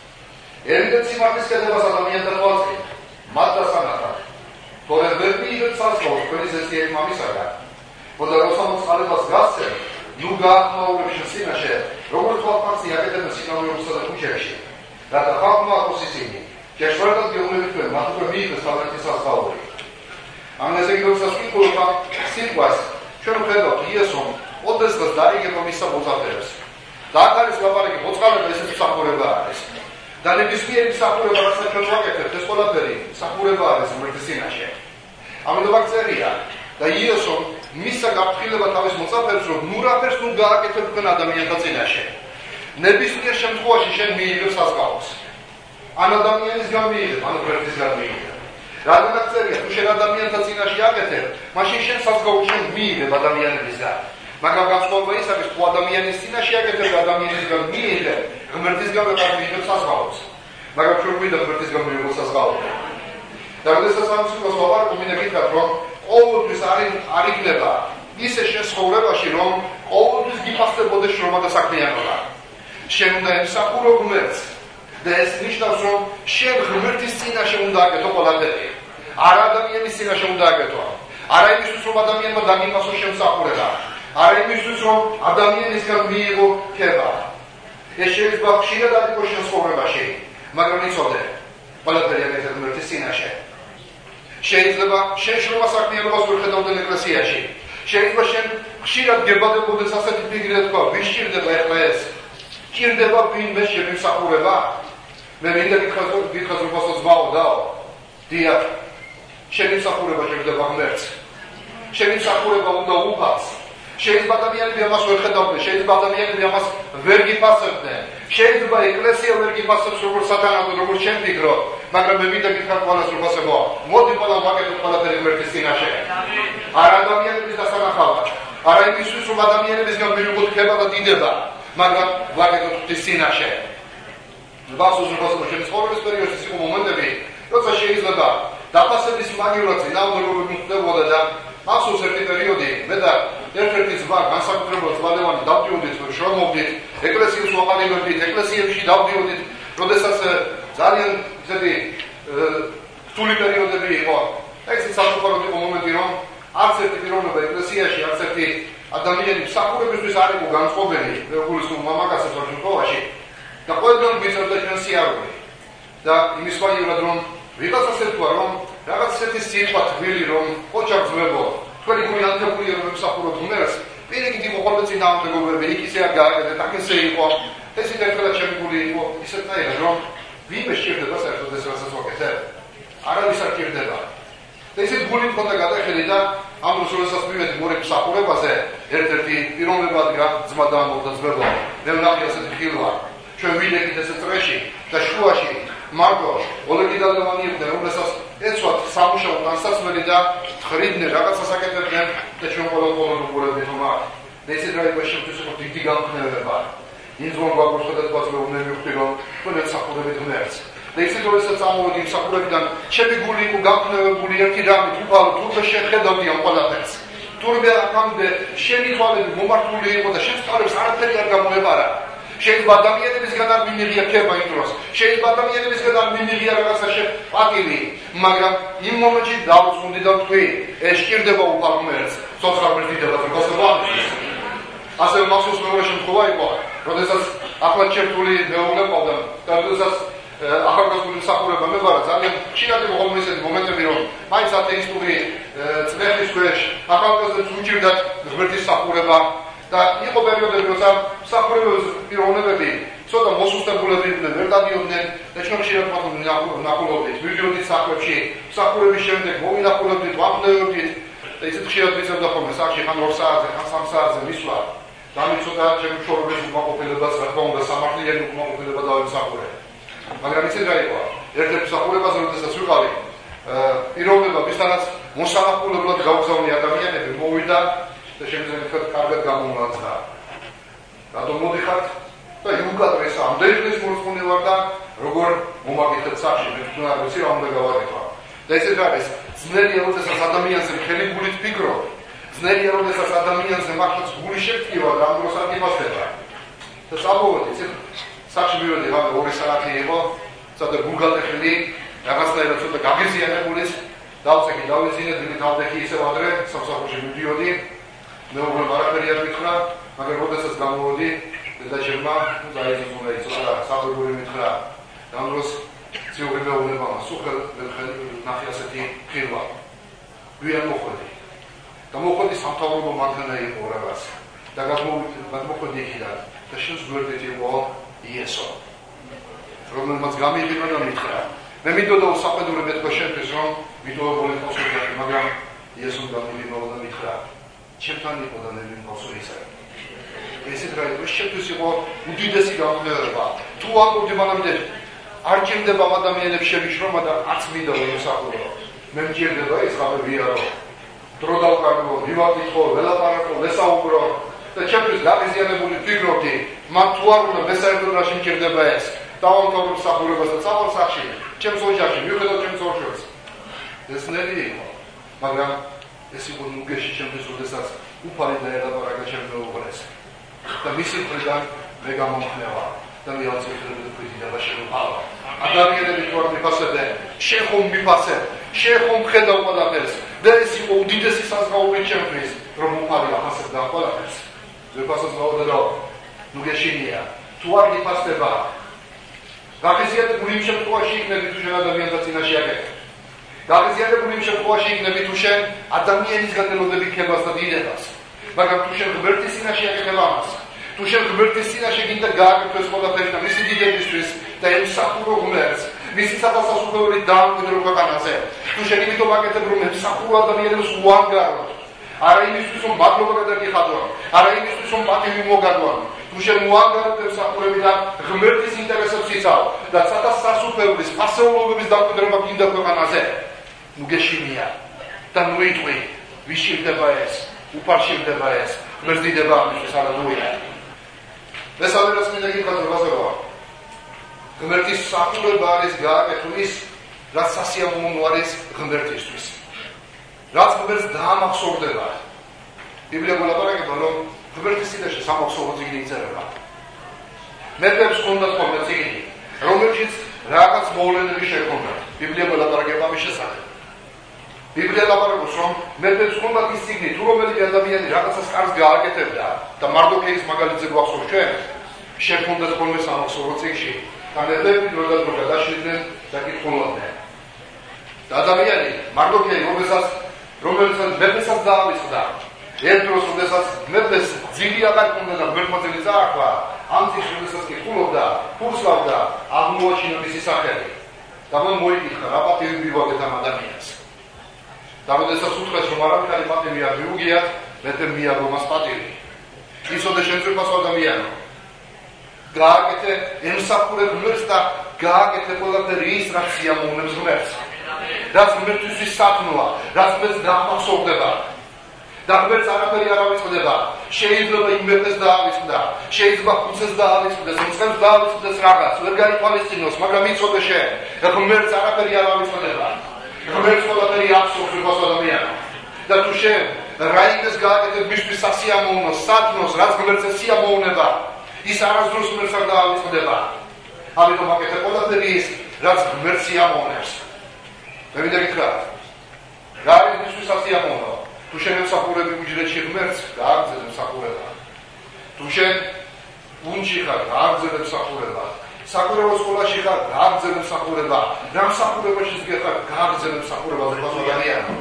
ერთ სიმართლის კეთებას ადამიანთა თვალწინ, მათ დასანახად. თორე ვერ მიიღებს საზღაურს თქვენი ზესიერი მამისაგან. ხოდა როცა მოწყალებას გასცემ, ნუ გაახმაურებს შენ წინაშე, როგორც ხალხი აკეთებს სინამდვილესა და ქუჩებში. რათა ხალხმა აქვს ისინი, ჭეშმარიტად გეუბნებით მათ უკვე მიიღეს თავიანთი საზღაური. ამან ესე იგი როცა ვკითხულობ სიტყვას, ჩვენ ვხედავთ იესომ ოდესღაც დაიგება მის მოწაფეებს. და აქ არის ლაპარაკი მოწყალება ესეც მსახურება არის. და ნებისმიერი მსახურება რასაც ჩვენ ვაკეთებთ, ეს ყველაფერი მსახურება არის ღმერთის წინაშე. ამიტომ აქ წერია და იესომ მისცა გაფრთხილება თავის მოწაფეებს, რომ ნუ რაფერს ნუ გააკეთებ თქვენ ადამიანთა წინაშე. ნებისმიერ შემთხვევაში შენ მიიღებ საზღაურს. ან ადამიანისგან მიიღებ, ან ღმერთისგან მიიღებ. რადგან აქ წერია, თუ შენ ადამიანთა წინაშე აკეთებ, მაშინ შენ საზღაურს შენ მიიღებ ადამიანებისგან. მაგრამ განსხვავება ის არის, თუ ადამიანის წინაშე აკეთებ და ადამიანისგან მიიღებ, ღმერთისგან ვერ მიიღებ საზღაურს. მაგრამ ჩვენ გვინდა ღმერთისგან მიიღოს საზღაური. და როდესაც ამ სიტყვას ვაპარაკობ, მინდა გითხრათ, რომ ყოველთვის არ იქნება ისე შენ ცხოვრებაში, რომ ყოველთვის გიფასდებოდეს შრომა და საქმიანობა. შენ უნდა ემსახურო ღმერთს და ეს ნიშნავს, რომ შენ ღმერთის წინაშე უნდა აკეთო ყველაფერი. არ ადამიანის წინაშე უნდა აკეთო. არა იმისთვის, რომ ადამიანმა დაგიფასოს შემსახურება. არა იმისთვის, რომ ადამიანისგან მიიღო ქება. ეს შეიძლება ხშირად არ იყოს შენ ცხოვრებაში, მაგრამ იცოდე, ყველაფერი აკეთებ ღმერთის წინაშე. შეიძლება შენ შრომა საქმიანობას ვერ ხედავდნენ ეკლესიაში. შეიძლება შენ ხშირად გებადებოდეს ასეთი ფიგურა თქვა, ვის ჭირდება ეხლა ეს? ჭირდება ვინმე შემსახურება? მე მინდა გითხრათ უფასო ძმაო დაო. დიახ. შენი მსახურება ჭირდება ღმერთს. შენი მსახურება უნდა უფალს. შეიძლება ადამიანები ამას ვერ ხედავდნენ, შეიძლება ადამიანები ამას ვერ გიფასებდნენ. შეიძლება ეკლესია ვერ გიფასებს როგორც სათანადო, როგორც შენ ფიქრობ, მაგრამ მე მინდა გითხრათ ყველას უფასებო. მოდი ყველა ვაკეთოთ ყველაფერი ღმერთის წინაშე. არ ადამიანების დასანახავად, არა იმისთვის, რომ ადამიანებისგან მივიღოთ ქება და დიდება, მაგრამ ვაკეთოთ ღვთის წინაშე. ბავშვს უბრალოდ ჩემს ცხოვრების პერიოდში იყო მომენტები, როცა შეიძლება დაფასების მაგივრად წინააღმდეგობები მხვდებოდა და მახსოვს ერთი პერიოდი, მე და ერთ-ერთი ძმა, განსაკუთრებულად ვალევანი დავდიოდით, შრომობდით, ეკლესიას ვაყალიბებდით, ეკლესიებში დავდიოდით, როდესაც ძალიან ისეთი რთული პერიოდები იყო. ეს საკუთრებად იყო მომენტი, რომ არც ერთი პიროვნება ეკლესიაში, არც ერთი ადამიანი მსახურებისთვის არ იყო განწყობილი, რეგულისტურ მამაკაცებს ვარ შემთხვევაში. და ყველგან გვიწევდა ჩვენ სიარული. და იმის მაგივრად, რომ ვიღაცას ეთქვა, რომ რაღაც ისეთი სიტყვა თბილი, რომ ოჯახძმებო, თქვენი გული ანთებულია, რომ მსახურობთ ღმერთს, პირიქით იყო ხოლმე წინააღმდეგობები, იქ ისე არ გააკეთეთ, აქ ისე იყო. ეს ერთადერთი ჩემი გული იყო ისეთნაირად, რომ ვინმე სჭირდება საერთოდ ეს რასაც ვაკეთებ? არავის არ სჭირდება. და ისეთ გული მქონდა გადახედი და ამ დროს როდესაც მივედი მორიგ მსახურებაზე, ერთ-ერთი პიროვნება ადგა ძმა დაამბობდა ძმებო, მე ვნახე ასეთი ხილვა. ჩვენ ვიდექით ესე წრეში და შუაში მარტო ოლეგი დალევანი იყვნენ, რომელსაც ეცვათ სამუშაო განსაცმელი და თხრიდნენ, რაღაცას აკეთებდნენ და ჩვენ ყოველ უყურებდით მათ. და ისეთ რა იყო შემთხვევაში იყო დიდი განხნევება. ინძღვან გვაქვს და თქვაც მე უნდა მივხვდი, რომ თქვენ ემსახურებით ღმერთს. და ისეთ როდესაც წამოვედი მსახურებიდან, ჩემი გული იყო განხნევებული ერთი რამით, უფალო თურმე შეხედავდი ამ ყველაფერს. თურმე აქამდე შენი თვალები მომართული იყო და შენ სწავლებს არაფერი არ გამოებარა. შეიძლება ადამიანებისგან არ მიმიღია ქება იმ დროს, შეიძლება ადამიანებისგან არ მიმიღია რაღაცა პატივი, მაგრამ იმ მომენტში დავწუნდი და ვთქვი, ეს სჭირდება უფალ ღმერთს, სოციალურ დიდებას, გასაბამის. ასე მახსოვს მეორე შემთხვევა იყო, როდესაც ახლა ჩემთული მეუღლე ყავდა და როდესაც ახალგაზრდული მსახურება მებარა, ძალიან ხშირად იყო ხოლმე ესეთი მომენტები, რომ მაინც ათეისტური წნეხის ქვეშ ახალგაზრდებს უჭირდათ ღმერთის მსახურება. და იყო პერიოდები, როცა მსახურების პიროვნებები ცოტა მოსუსტებულები იყვნენ, ვერ დადიოდნენ და ჩვენ ხშირად ნახულობდით, მივიდოდით საქმეებში, მსახურების შემდეგ მოვინახულებდით, ვამხნევებდით და ისეთ ხშირად ვიცავდა ხოლმე სახში ხან 2 საათზე, ხან 3 საათზე მისვლა. დამიცოდა ჩემი მშობლების უკმაყოფილებას, რა თქმა უნდა, სამართლიანი უკმაყოფილება დავემსახურე. მაგრამ ისეთ რა იყო, ერთ-ერთ მსახურებაზე, როდესაც ვიყავი, პიროვნება, ვისთანაც მოსანახულებლად გავგზავნი ადამიანები, მოვიდა და შემიძლია თქვა კარგად გამომლაცა. რატომ მოდიხართ? და იუკადრე ამდენი დღის მორწმუნე ვარ და როგორ მომაკეთებ სახში, მე თვითონ არ ვიცი რა უნდა გავაკეთო. და ესეც არის, ძნელია როდესაც ადამიანზე მთელი გულით ფიქრობ, ძნელია როდესაც ადამიანზე მართლაც გული შეგტკივა და ამ დროს არ გიმართება. და წამოვედი, სახში მივედი, 2 საათი იყო, ცოტა გულგატეხილი, რაღაცნაირად ცოტა გაგიზიანებულის, დავწექი, დავიძინე, დილით ავდექი ისევ ადრე, სამსახურში მივდიოდი. მეუღლემ არაფერი არ მითხრა, მაგრამ როდესაც გამოვედი, დედაჩემმა დაიწყო ცოტა საყვარელი მითხრა. და ამ დროს ციური მეუღლემ სულ ნახე ასეთი ხილვა. ვიან მოხვედი. და მოხვედი სამთავრობო მანქანა იყო რაღაც. და გადმოხვედი იქიდან და შენს გვერდით იყო იესო. რომელმაც გამიგინა და მითხრა. მე მინდოდა უსაყვედური მეთქვა შენთვის, რომ მიტოვებული ხოსოდი, მაგრამ იესომ გამიგინა და მითხრა. ჩემთან იყო და მე მიმოსული ისე. ესეთ რა იყო, შეთთვის იყო უდიდესი განხილვა. თუ ამბობდი მანამდე, არ ჭირდება ადამიანებს შემიშრომა და არც მინდა რომ უსაყვედო. მე მჭირდება ეს ხაბე ვიარო. დრო დავკარგო, ვივაკითხო, ველაპარაკო, ვესაუბრო და ჩემთვის გაღიზიანებული ფიქრობდი, მან თუ არ უნდა მე საერთოდ რა შემჭირდება ეს. დავამთავრებ მსახურებას და წავალ სახში, ჩემს ოჯახში, მივხედავ ჩემს ოჯახს. ეს ნელი იყო, მაგრამ ეს იყო ნუგეში ჩემთვის, როდესაც უფალი დაელაპარაკა ჩემ მეუღლეს. და მისი მხრიდან მე გამომხნევა და მიაწევდი თქვენი და შემოყავა. ადამიანები თუ არ მიფასებენ, შენ ხომ მიფასებ, შენ ხომ ხედავ ყველაფერს. და ეს იყო უდიდესი საზღაური ჩემთვის, რომ უფალი ახასებდა ყველაფერს. ვიფასებდა და ნუგეშინია. თუ არ მიფასება, გაღიზიანებული იმ შემთხვევაში იქნები თუ შენ ადამიანთა წინაშე აკეთებ. გაღიზიანებული იმ შემთხვევაში იქნები თუ შენ ადამიანის განელოდები ქებას და დიდებას. მაგრამ თუ შენ ღმერთის წინაშე აკეთებ ამას, თუ შენ ღმერთის წინაშე გინდა გააკეთოს ყველაფერი და მისი დიდებისთვის და ემსახურო ღმერთს, მისი სათასასუხებელი დაამკვიდრო ქვეყანაზე, თუ შენ იმითო აკეთებ, რომ ემსახურო ადამიანებს უანგაროთ, არა იმისთვის, რომ მადლობა გადაგიხადონ, არა იმისთვის, რომ პატივი მოგაგონ, თუ შენ უანგაროთ ემსახურებიდან ღმერთის ინტერესებს იცავ და სათასასუხებლის ფასეულობების დამკვიდრება გინდა ქვეყანაზე, ნუ გეშინია და ნუ იტყვი, ვის სჭირდება ეს. უფარშილდება ეს, მზდიდება ამისთვის, ალელუია. მესამე რაც მინდა გითხრათ, რაზეა? ღმერთის საყურება არის გააკეთვის, რაც სასიამოვნო არის ღმერთისთვის. რაც ღმერთს დაამახსოვრდება. ბიბლია გულაპარაკება, რომ ღმერთის სიდაში სამახსოვრო წიგნი იწერება. მეფებს ჰქონდათ ხოლმე წიგნი, რომელშიც რაღაც მოვლენები შეჰქონდათ. ბიბლია გულაპარაკება ამის შესახებ. ბიბლია ლაპარაკობს, რომ მეფებს ჰქონდათ ის წიგნი, თუ რომელი ადამიანი რაღაცას კარგს გააკეთებდა და მარდოქეის მაგალითზე გვახსოვს ჩვენ, შეჰქონდათ ხოლმე სამახსოვრო წიგნში. და მეფები დროდადრო გადაშლიდნენ და კითხულობდნენ. და ადამიანი მარდოქეი, რომელსაც მეფესაც დაავიწყდა, ერთ დროს, როდესაც მეფეს ძილი აღარ ჰქონდა და ღმერთმა ძილი წაართვა, ამ წიგნს როდესაც კითხულობდა, ფურსავდა, აღმოაჩინა მისი სახელი. და მან მოიკითხა, რა პატივი მივაგეთ ამ ადამიანს. და როდესაც უთხრეს, რომ არავითარი პატივი არ მიუღიათ, მეფემ მიაგო მას პატივი. იცოდე შენ წვიფას ადამიანო. გააკეთე ემსახურე ღმერთს და გააკეთე ყველაფერი ის, რაც სიამოვნებს ღმერთს. რაც ღმერთისთვის სათნოა, რაც ღმერთს დაამახსოვრდება. და ღმერთს არაფერი არ ავიწყდება. შეიძლება იმ მეფეს დაავიწყდა, შეიძლება ხუცეს დაავიწყდეს, მსხლებს დაავიწყდეს რაღაც, ვერ გაითვალისწინოს, მაგრამ იცოდე შენ, ღმერთს არაფერი არ ავიწყდება. ღმერთს ყველაფერი აფსოვს უცხოს ადამიანო. და თუ შენ რაიმეს გააკეთებ მისთვის სასიამოვნოს, სათნოს, რაც ღმერთს სიამოვნება, ის არასდროს ღმერთს არ დაავიწყდება. ამიტომ აკეთე ყველაფერი ის, რაც ღმერთს სიამოვნებს. მე მინდა გითხრათ, რა არის მისთვის სასიამოვნო? თუ შენ ემსახურები უჯრედში ღმერთს, გააგრძელ ემსახურება. თუ შენ უნჯი ხარ, გააგრძელ ემსახურება. საკურებო სკოლაში ხარ, გააგრძელ ემსახურება. რა მსახურებაში გეხარ, გააგრძელ ემსახურება ზოგადად ადამიანო.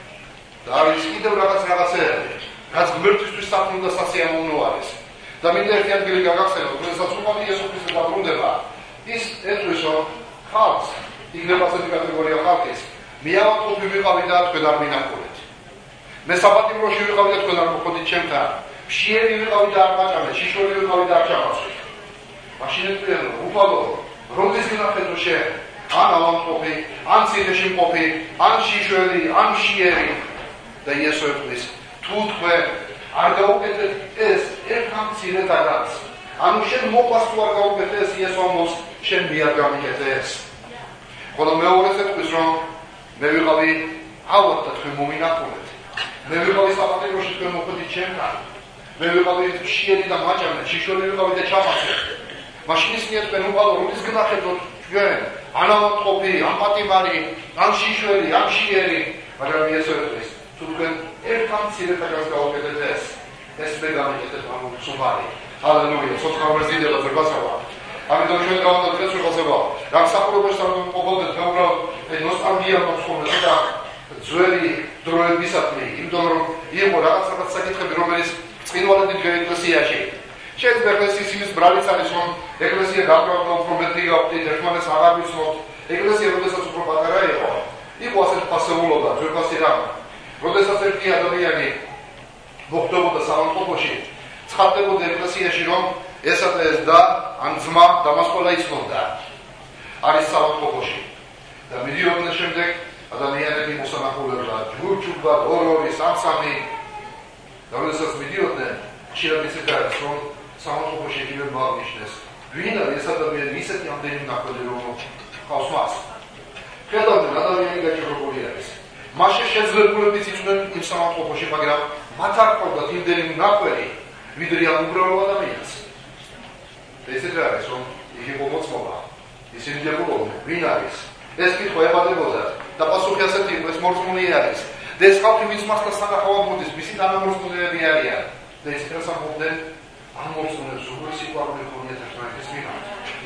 და არის კიდევ რაღაცეები, რაც ღმერთისთვის სათნო და სასიამოვნო არის. და მინდა ერთი ადგილი გაგახსენოთ, როდესაც უამრავი იესო ქრისტე დაბრუნდება, ის ეთქვეს, რომ ხალხს, იქნება ასეთი კატეგორია ხალხის, მე ავატყოფი ვიყავი და თქვენ არ მინახულეთ. მე საპატიმროში ვიყავი და თქვენ არ მოხდით ჩემთან. მშიერი ვიყავი და არ მაჭამეთ, შიშველი ვიყავი და არ ჩამასვით. მაშინ ეთქვენ, უფალო, რომლის მინახეთო შენ? ან ავატყოფი, ან ციხეში მყოფი, ან შიშველი, ან მშიერი. და იესო ეთქვის, თუ თქვენ არ გაუკეთეთ ეს ერთმან მცირე დადაც. ანუ შენ მოყვას თუ არ გაუკეთე ეს იესო ამბობს, შენ მიარ გამიკეთე ეს. ხოლო მეორეს ეთქვის, რომ მე ვიყავი ავად და თქვენ მომინახულეთ. მე ვიყავი საპატიმროში თქვენ მოხვედით ჩემთან. მე ვიყავი მშიერი და მაჭამე, შიშველი ვიყავი და ჩამასვით. მაშინ ისინი ეთქვენ, უფალო, რომლის გნახებთ თქვენ? ან ავატყოფი, ან პატიმარი, ან შიშველი, ან მშიერი. მაგრამ იესო ეთქვის, თუ თქვენ ერთმან მცირე დადაც გაუკეთეთ ეს მე გამიკეთეთ ამ სუბარი. ჰალელუია, სოცხალ ზიდება ზოგადად. ამიტომ ჩვენ გავდოთ ეს უბრალოდ რა მსახურებას არ მოყოლდეთ და უბრალოდ ნოსტალგია მოხსოვდა და ძველი დროებისადმი, იმიტომ რომ იყო რაღაც საკითხები, რომელიც წინვალედ იდგა ეკლესიაში. შეიძლება ეს ისის ბრალიც არის, რომ ეკლესია გაყრადა უფრო მეტი გავხდით, ერთმანეთს აღარ ვიცნობთ. ეკლესია როდესაც უფრო პატარა იყო ასეთ ფასეულობა, ძვირფასი რამ. როდესაც ერთი ადამიანი მოხდებოდა სამართლობაში, ცხადდებოდა ეკლესიაში, რომ ესა და ეს და ან ძმა დამას ყველა იცნობდა. არის სამართლობაში. და მიდიოდნენ შემდეგ ადამიანები მოსანახულებდა, ჯგუფ-ჯგუფად, ორ-ორი, სამ-სამი. და როდესაც მიდიოდნენ, ხშირად ისეთ არის, რომ სამართლობაში იგივე აღნიშნეს. ვინ არის ეს ადამიანი, ისეთი ამდენი მნახველი, რომ ხავს მას. ხედავდნენ, ადამიანი გაჭირვებული არის. მაშინ შეძლებულებიც იწვნენ იმ სამართლობაში, მაგრამ მათ არ ჰქონდათ იმდენი მნახველი, ვიდრე ამ უბრალო ადამიანს. ესეთ არის, რომ იქ იყო მოწმობა. ისინი დებულობდნენ, ვინ არის? ეს კითხვა ებადებოდათ და პასუხი ასეთი იყო, ეს მორწმუნე არის. და ეს ხალხი ვინც მასთან სანახავად მოდის, მისი თანამორწმუნეები არიან. და ეს გასამოვდნენ ამ მორწმუნეებს, როგორი სიყვარული ჰქონიათ ერთმანეთის მიმართ.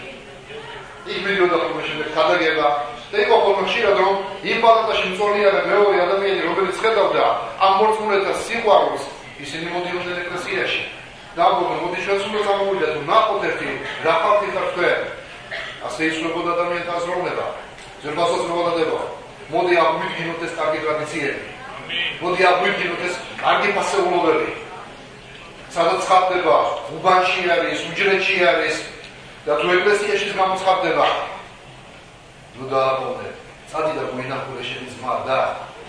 იქ მიდიოდა ხოლმე შემდეგ ქადაგება და იყო ხოლმე ხშირად, რომ იმ პალატაში მწოლიარე მეორე ადამიანი, რომელიც ხედავდა ამ მორწმუნეთა სიყვარულს, ისინი მოდიოდნენ ეკლესიაში. და ამბობდნენ, მოდი ჩვენც უნდა წამოვიდეთ, თუ ნახოთ ერთი რა ხალხი ხართ თქვენ. ასე იცვლებოდა ადამიანთა აზროვნება, ძვირფასოწმებოდა. მოდი აღვიდგინოთ ეს კარგი ტრადიციები. მოდი აღვიდგინოთ ეს კარგი ფასეულობები. სადაც ხდება, უბანში არის, უჯრედში არის და თუ ეკლესიაში გამოცხადდება. ნუ დააყოვნე, წადი და მოინახულე შენი ძმა და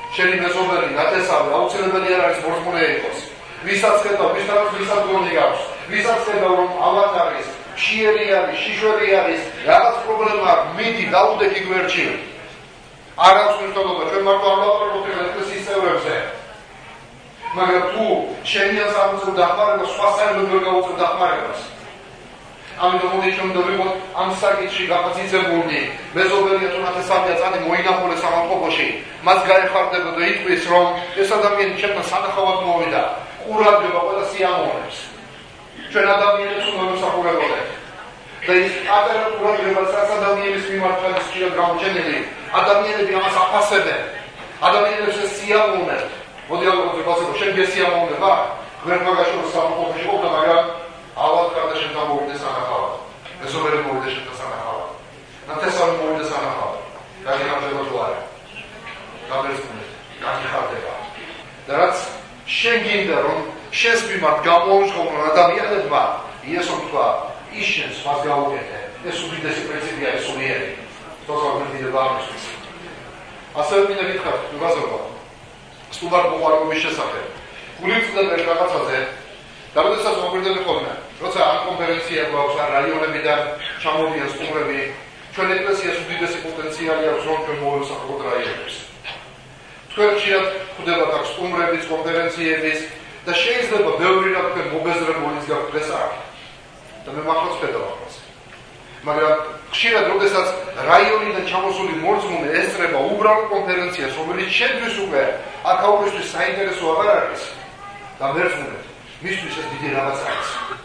შენი მეზობელი ნათესავი აუცილებელი არ არის მორწმუნე იყოს. ვისაც ხედავ, ვისაც გონი გაქვს, ვისაც ხედავ რომ ალბათ არის, შიერი არის, შიშველი არის, რაღაც პრობლემა აქვს, მიდი დაუდექი გვერდში. არ აქვს მნიშვნელობა, ჩვენ მარტო არ ვლაპარაკობთ ეკლესიის წევრებზე. მაგრამ თუ შენი ასამბლეა დახმარება, სხვა საერთოდ ვერ გაუწევ დახმარებას. ამიტომ მოდი ჩვენ დავიღოთ ამ საკითხში გაფიცებულნი მეზობელია თუ ნათესავია წადი მოინახულე სამართლობაში მას გაეხარდება და იტყვის რომ ეს ადამიანი ჩემთან სანახავად მოვიდა ყურადღება ყველა სიამოვნებს ჩვენ ადამიანებს უნდა ვსახურებოდეთ და ის ატარა ყურადღება სას ადამიანის მიმართ არის ხშირად გამოჩენილი ადამიანები ამას აფასებენ ადამიანებს ეს სიამოვნებთ მოდი ალბათ ვფასებო შენ გესიამოვნება ღმერთმა გაშორდა სამართლობაში ყოფნა მაგრამ ალბათ კარდა შენთან მოვიდა სანახავად მეზობელი მოვიდა შენთან სანახავად ნათესავი მოვიდა სანახავად გაგიხარდება თუ არა გამერცხუნეთ გაგიხარდება და რაც შენ გინდა რომ შენს მიმართ გამოუჟღავნონ ადამიანებმა იესომ თქვა ის შენს მას გაუკეთე ეს უდიდესი პრინციპია ეს სულიერი თორსაღმერთილება ამისთვის ასევე მინდა გითხრათ უგაზრდა სტუმარ მოყვარების შესახებ გულიწოდება ერთ რაღაცაზე და როდესაც მოგვიძებნე ხოლმე როცა ამ კონფერენცია გვაქვს ან რაიონებიდან ჩამოდიან სტუმრები ჩვენ ეკლესიას უდიდესი პოტენციალი აქვს რომ ჩვენ მოვესახოთ რაიონებს თქვენ ხშირად ხვდებათ აქ სტუმრების კონფერენციების და შეიძლება ბევრი რამ თქვენ მობეზრებულიც გაქვთ დღეს აქ და მე მართლაც ხედავ ამას მაგრამ ხშირად როდესაც რაიონიდან ჩამოსული მორწმუნე ესწრება უბრალოდ კონფერენციას რომელიც შენთვის უკვე აქაურისთვის საინტერესო აღარ არის და მერწმუნეთ მისთვის ეს დიდი რაღაც არის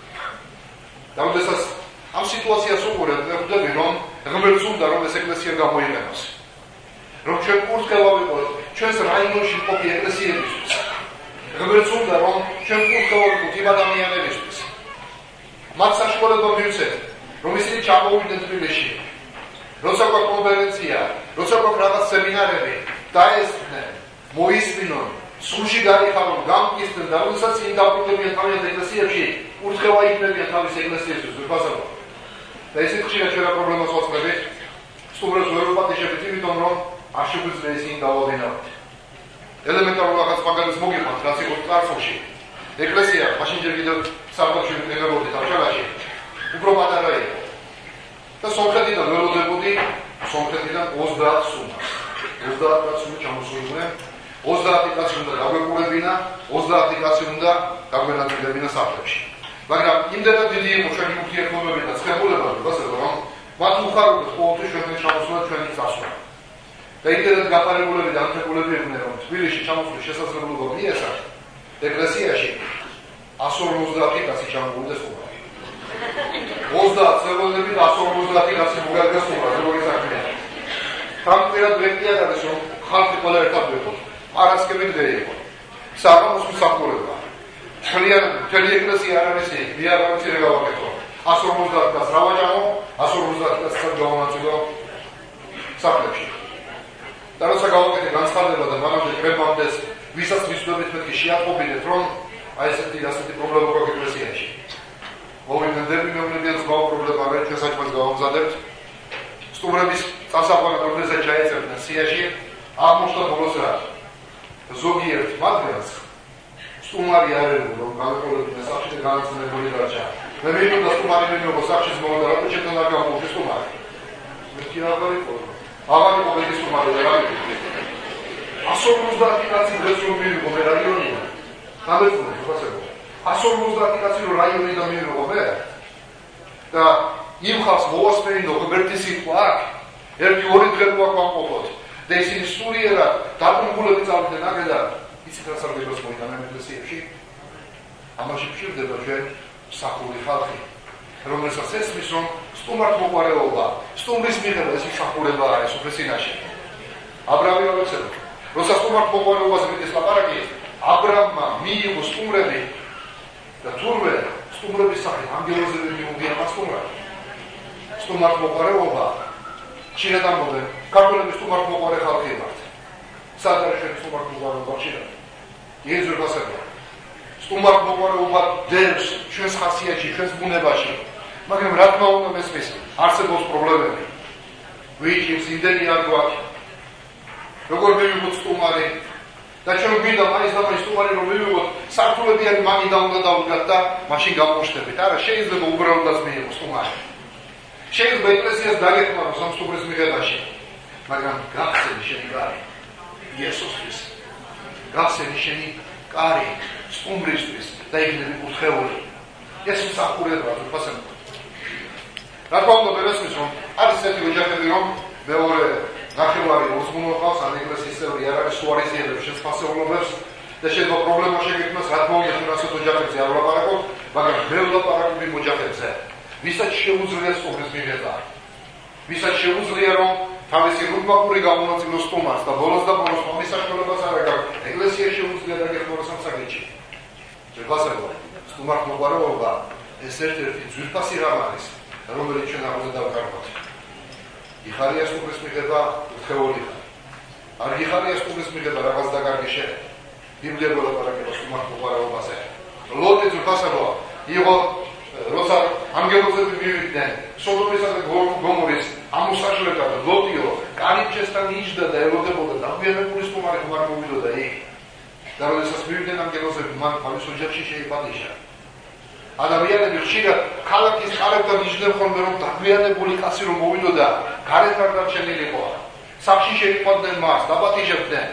და როდესაც ამ სიტუაციას უყურებ მე ხვდები რომ ღმერთს უნდა რომ ეს ეკლესია გამოიყენოს რომ ჩვენ კურთხევა ვიყოთ ჩვენს რაიონში მყოფი ეკლესიებისთვის ღმერთს უნდა რომ ჩვენ კურთხევა ვიყოთ იმ ადამიანებისთვის მათ საშუალება მივცეთ რომ ისინი ჩამოვიდნენ თბილისში როცა გვაქვს კონფერენცია როცა გვაქვს რაღაც სემინარები დაესწრნენ მოისმინონ სულში გარიხარონ გამკისდნენ და როდესაც წინ დაბრუნდებიან თავიანთ ეკლესიებში კურთხევა იქნებიან თავის ეკლესიისთვის ვიფასებო და ისეთ ხშირად ჩვენ პრობლემას ვაწყდებით სტუმრებს ვერ ვპატიჟებით იმიტომ რომ არ შეგვიძლია ისინი დავაბინავთ ელემენტარულ რაღაც მაგალითს მოგიყვანთ რაც იყო წარსულში ეკლესია მაშინ ჯერ კიდევ სამყაროში ვიყენებოდი თავშალაში უფრო პატარა იყო და სომხეთიდან ველოდებოდი სომხეთიდან 30 სუმას 30 კაცი ჩამოსულიყვნენ 30 კაცი უნდა გაგვეყურებინა 30 კაცი უნდა გაგვენაწილებინა სახლებში მაგრამ იმდენად დიდი იყო ჩვენი ურთიერთობები და ცხებულება რომ მათ უხარობთ ყოველთვის ჩვენი ჩამოსვლა ჩვენი წასვლა და იმდენად გაფარებულები და ანთებულები იყვნენ რომ თბილისში ჩამოსვლის შესაძლებლობა მიეცათ ეკლესიაში 150 კაცი ჩამოვიდეს ხოლმე 30 წევრები და 150 კაცი მოგარგეს ხოლმე როგორი საქმეა თან პირად ვეკია და რომ ხალხი ყველა ერთად ვიყოთ არასკები დღე იყო საღამოს მსახურება მთელი ეკლესია არ არის მიაღწია გავაკეთო 150 კაცს რა ვაჯამო 150 კაცს გავანაწილო სახლებში და როცა გავაკეთე განცხადება და მანამდე კრებამდეს ვისაც მისვდებით მეთქი შეატყობინეთ რომ აი ასეთი პრობლემა გვაქვს ეკლესიაში მოვიდნენ მეუბნებიან ზღვა პრობლემა ვერ ჩვენ საჭმელს გავამზადებთ სტუმრების წასაყვანად როდესაც ჩაეწერდნენ სიაში აღმოჩნდა ბოლოს რა ზოგიერთ მათგანს სტუმარი არ ერევა რომ განაყოლებინა სახში და განაწილებული დარჩა მე მინდოდა სტუმარი მეუბნება სახში მოვიდა რატო ჩემთან არ გამოვიდა სტუმარი მეთქი აღარ იყო ეს სტუმარი რა 150 კაცი დღეს რომ მივიღო მე რაიონიდან გამეწუნე ვფასებო 150 კაცი რომ რაიონიდან მივიღო მე და იმ ხალხს მოვასმენინო ღმერთის სიტყვა აქ ერთი ორი დღე გვაქვს და ისინი სულიერად დაბრუნებულები წავიდნენ აქედან იცით რა სარგებლობს მოიტანენ ეკლესიებში ამაში გვჭირდება ჩვენ მსახური ხალხი რომელსაც ესმის რომ სტუმართ მოყვარეობა სტუმრის მიღება ეს მსახურებაა ეს უფლისინაში აბრაამი აღწერა როცა სტუმართ მოყვარეობაზე მეტის ლაპარაკი აბრაამმა მიიღო სტუმრები და თურმე სტუმრების სახით ანგელოზები მიუღია სტუმართ მოყვარეობა ხშირად ამბობენ ქართველები სტუმართ მოყვარე ხალხი ვართ სადღაც ჩვენ სტუმართ მოყვარეობა ხშირად იეზურ გასაგებია სტუმართ მოყვარეობა დევს ჩვენს ხასიათში ჩვენს ბუნებაში მაგრამ რა თქმა უნდა მესმის არსებობს პრობლემები ვიჭირს იმდენი არ გვაქვს როგორ მივიღოთ სტუმარი და ჩვენ გვინდა მაინც და მაინც თუმარი რომ მივიღოთ სართულებიანი მაგიდა უნდა დავდგათ და მაშინ გამოვშთებით. არა, შეიძლება უბრალოდაც მიიღოს თუმარი. შეიძლება ეკლესიას დაგეხმარო სამსტუმრის მიღებაში, მაგრამ გახსენი შენი კარი იესოსთვის. გახსენი შენი კარი სტუმრისთვის და იქნები კურთხეული. ეს მსახურებაა თვითონ. რა თქმა უნდა, მესმის რომ არის ესეთი ოჯახები, რომ მეორე ნახევარი უსმუნოყავს ან ეკლესიის წევრი არ არის უარესიებებს შენს ფასეულობებს და შეიძლება პრობლემა შეგექმნას, რა თქმა უნდა, ჩვენ ასეთ ოჯახებზე არ ვლაპარაკობ, მაგრამ მე ვლაპარაკობ იმ ოჯახებზე, ვისაც შეუძლია სტუმრის მიღება, ვისაც შეუძლია რომ თავისი რუდმაკური გამონაწილოს სტუმარს და ბოლოს და ბოლოს მომის საშუალებას არ აქვს, ეკლესია შეუძლია დაგეხმაროს ამ საკითხში. ვეფასებო, სტუმარს მოყვარება ეს ერთ-ერთი ძვირფასი რამ არის, რომელიც ჩვენ არ უნდა დავკარგოთ. იხარია სტუმრის მიღება უთხოველი. არ იხარია სტუმრის მიღება რაღაც დაკარგი შე. ბიბლია ვლაპარაკება სტუმარს მოყვარებაზე. ლოტი ძვირფასებო, იყო როცა ანგელოზები მივიდნენ სოდომისა და გომორის ამოსაშლებად ლოტიო კარიბჭესთან იჯდა და ელოდებოდა დაგვიანებული სტუმარი ხომ არ მოვიდოდა იქ. და როდესაც მივიდნენ ანგელოზები, მან თავის ოჯახში შეიპატიჟა. ადამიანები ხშირად ქალაქის ხარებთან იჯდნენ ხოლმე რომ დაგვიანებული კაცი რომ მოვიდოდა, გარეთ არ დარჩენილიყო. სახში შეიყვანდნენ მას, დაპატიჟებდნენ.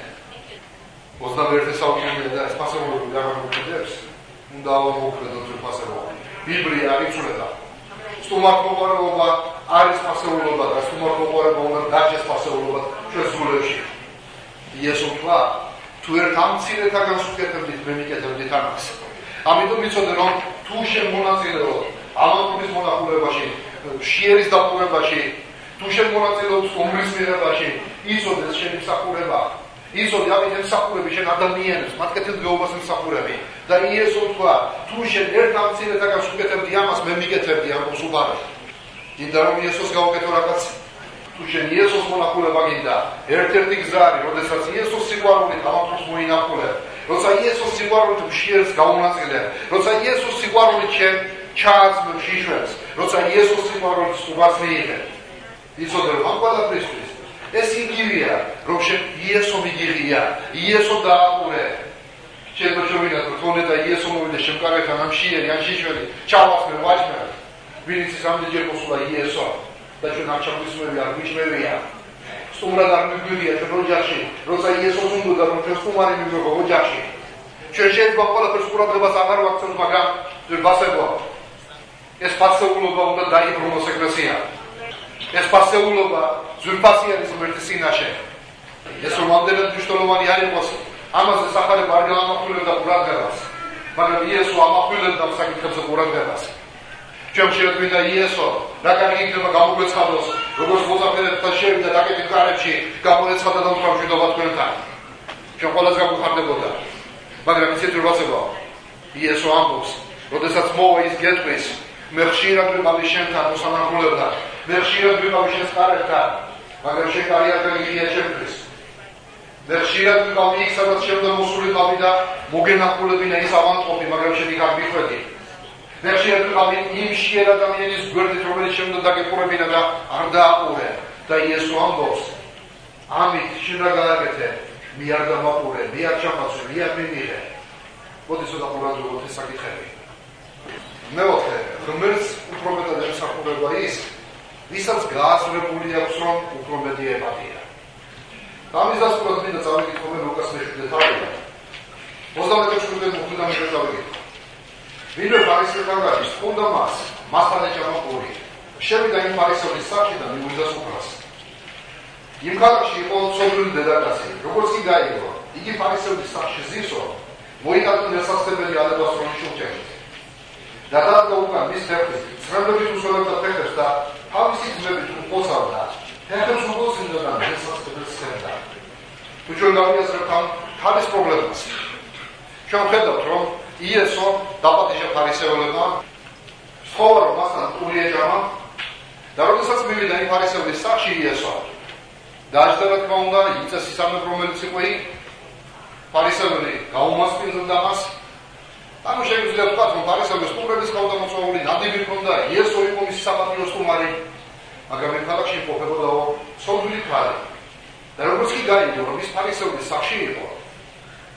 21 საუკუნეა და ეს ფასეულობები აღარ მოგვიდებს. უნდა ავამოუქმედოთ ეს ფასეულობა. ბიბლია არ იცვლება. სტუმარს მოყვარება არის ფასეულობა და სტუმარს მოყვარება უნდა დაჭეს ფასეულობა ჩვენ სულებში. იესო თქვა, თუ ერთ ამ მცირეთაგან სუკეთებდით, მე მიკეთებდით ამას. ამიტომ ვიცოდე რომ თუ შემონაწილეობ ამავდროულად მონახულებაში, შიერის დაპყრობაში, თუ შემონაწილეობ სტუმრის მიღებაში, იცოდე შენი მსახურება. იცოდე ამით მსახურები შენ ადამიანებს, მათ კეთილდღეობას მსახურები და იესო თქვა, თუ შენ ერთ ამ მცირეთაგან სუკეთებდი ამას, მე მიკეთებდი ამას უბარო. გინდა რომ იესოს გავუკეთო რაღაც? თუ შენ იესოს მონახულება გინდა, ერთ-ერთი გზა არის, როდესაც იესოს სიყვარულით ამათოს მოინახულებ. როცა იესოს სიყვარულით შიერს გაუნაწილებ, როცა იესოს სიყვარულით შენ ჩააცმებ შიშვებს, როცა იესოს სიყვარულით სტუმარს მიიღებ. იცოდე რომ ამ ყველაფრისთვის ეს იგივეა, რომ შენ იესო მიგიღია, იესო დააყურე. შეიძლება შევინათ რომ თუნდაც იესო მოვიდა შემკარგებთან ამ შიერი, ან შიშველი, ჩავასმე, ვაჭმე. ვინც ის ამდენჯერ მოსულა იესო და ჩვენ არ ჩამგვისმევია, არ გვიჭმევია. სტუმრად არ მიგვიღია ჩვენ ოჯახში, როცა იესოს უნდა რომ ჩვენ სტუმარი მივიღო ოჯახში. ჩვენ შეიძლება ყველაფერს ყურადღებას აღარ ვაქცევთ, მაგრამ ვასებო. ეს ფასეულობა უნდა დაიბრუნოს ეკლესია. ეს ფასეულობა ძვირფასი არის ღმერთის წინაშე. ეს რომ ამდენად მნიშვნელოვანი არ იყოს, ამაზე სახარება არ გამახვილებდა ყურადღებას, მაგრამ იესო ამახვილებდა ამ საკითხებზე ყურადღებას. ჩვენ ხშირად გვინდა იესო, რა კარგი იქნება გამოგვეცხადოს, როგორც მოწაფეებთან შევიდა დაკეტილ კარებში, გამოეცხადა და უთხრა მშვიდობა თქვენთან. ჩვენ ყველას გაგვიხარდებოდა. მაგრამ იცით რომ ვასებო, იესო ამბობს, როდესაც მოვა ის გეტყვის, მე ხშირად ვიყავი შენთან მოსანახულებდა, მე ხშირად ვიყავი შენს კარებთან, მაგრამ შენ კარი არ გაგიღია ჩემთვის. მე ხშირად ვიყავი იქ, სადაც შენ უნდა მოსულიყავი და მოგენახულებინა ის ავანტყოფი, მაგრამ შენ იქ არ მიხვედი. მე ხშირად ვიყავი იმ შიერ ადამიანის გვერდით, რომელიც შენ უნდა დაგეყურებინა და არ დააყურე. და იესო ამბობს, ამით შენ რა გააკეთე, მე არ დამაყურე, მე არ ჩამაცვე, მე არ მიმიღე. მოდი ცოტა ყურადღებოთ ეს საკითხები. მეოთხე, ღმერთს უფრო მეტად ემსახურება ის, ვისაც გააზრებული აქვს, რომ უფრო მეტი ემპათია. ამის დასკვნად მინდა წავიკითხო ლუკას მე-7 თავიდან. 38 მოხდიდან მე წავიკითხო. ვინმე ფარისევლთან გადის, თქონდა მასთან ეჭამა პური. შევიდა იმ ფარისევლის სახლში და მიუძდა სუფრას. იმ ქალაქში იყო ცოდვილი დედაკაცი, როგორც კი გაიგო, იგი ფარისევლის სახლში ზისო, მოიტანა მესასწრებელი ალებასტრონის შუქებით. და დადგა უკან მის ფეხით, ცრემლებით უსვლებდა ფეხებს და თავისი ძმებით უყოსავდა. ფეხებს უყოსინდა და მესასწრებელს სცემდა. თუ ჩვენ გავიაზრებთ ამ თავის პრობლემას, ჩვენ ხედავთ, რომ იესო დაპატიჟა ფარისეველებმა, სთხოვა რომ მასთან პური ეჭამა და როდესაც მივიდა იმ ფარისევლის სახლში იესო, დაჯდა რა თქმა უნდა იმ წესისამებრ, რომელიც იყო იქ, ფარისეველი გაუმასპინძლდა მას. ანუ შეგვიძლია ვთქვათ, რომ ფარისევლის სტუმრების ყავდა მოწვეული, ნადიმი ჰქონდა, იესო იყო მისი საპატიო სტუმარი, მაგრამ იმ ქალაქში იმყოფებოდაო ცოდვილი ქალი. და როგორც კი გაიგო, რომ ის ფარისევლის სახლში იყო,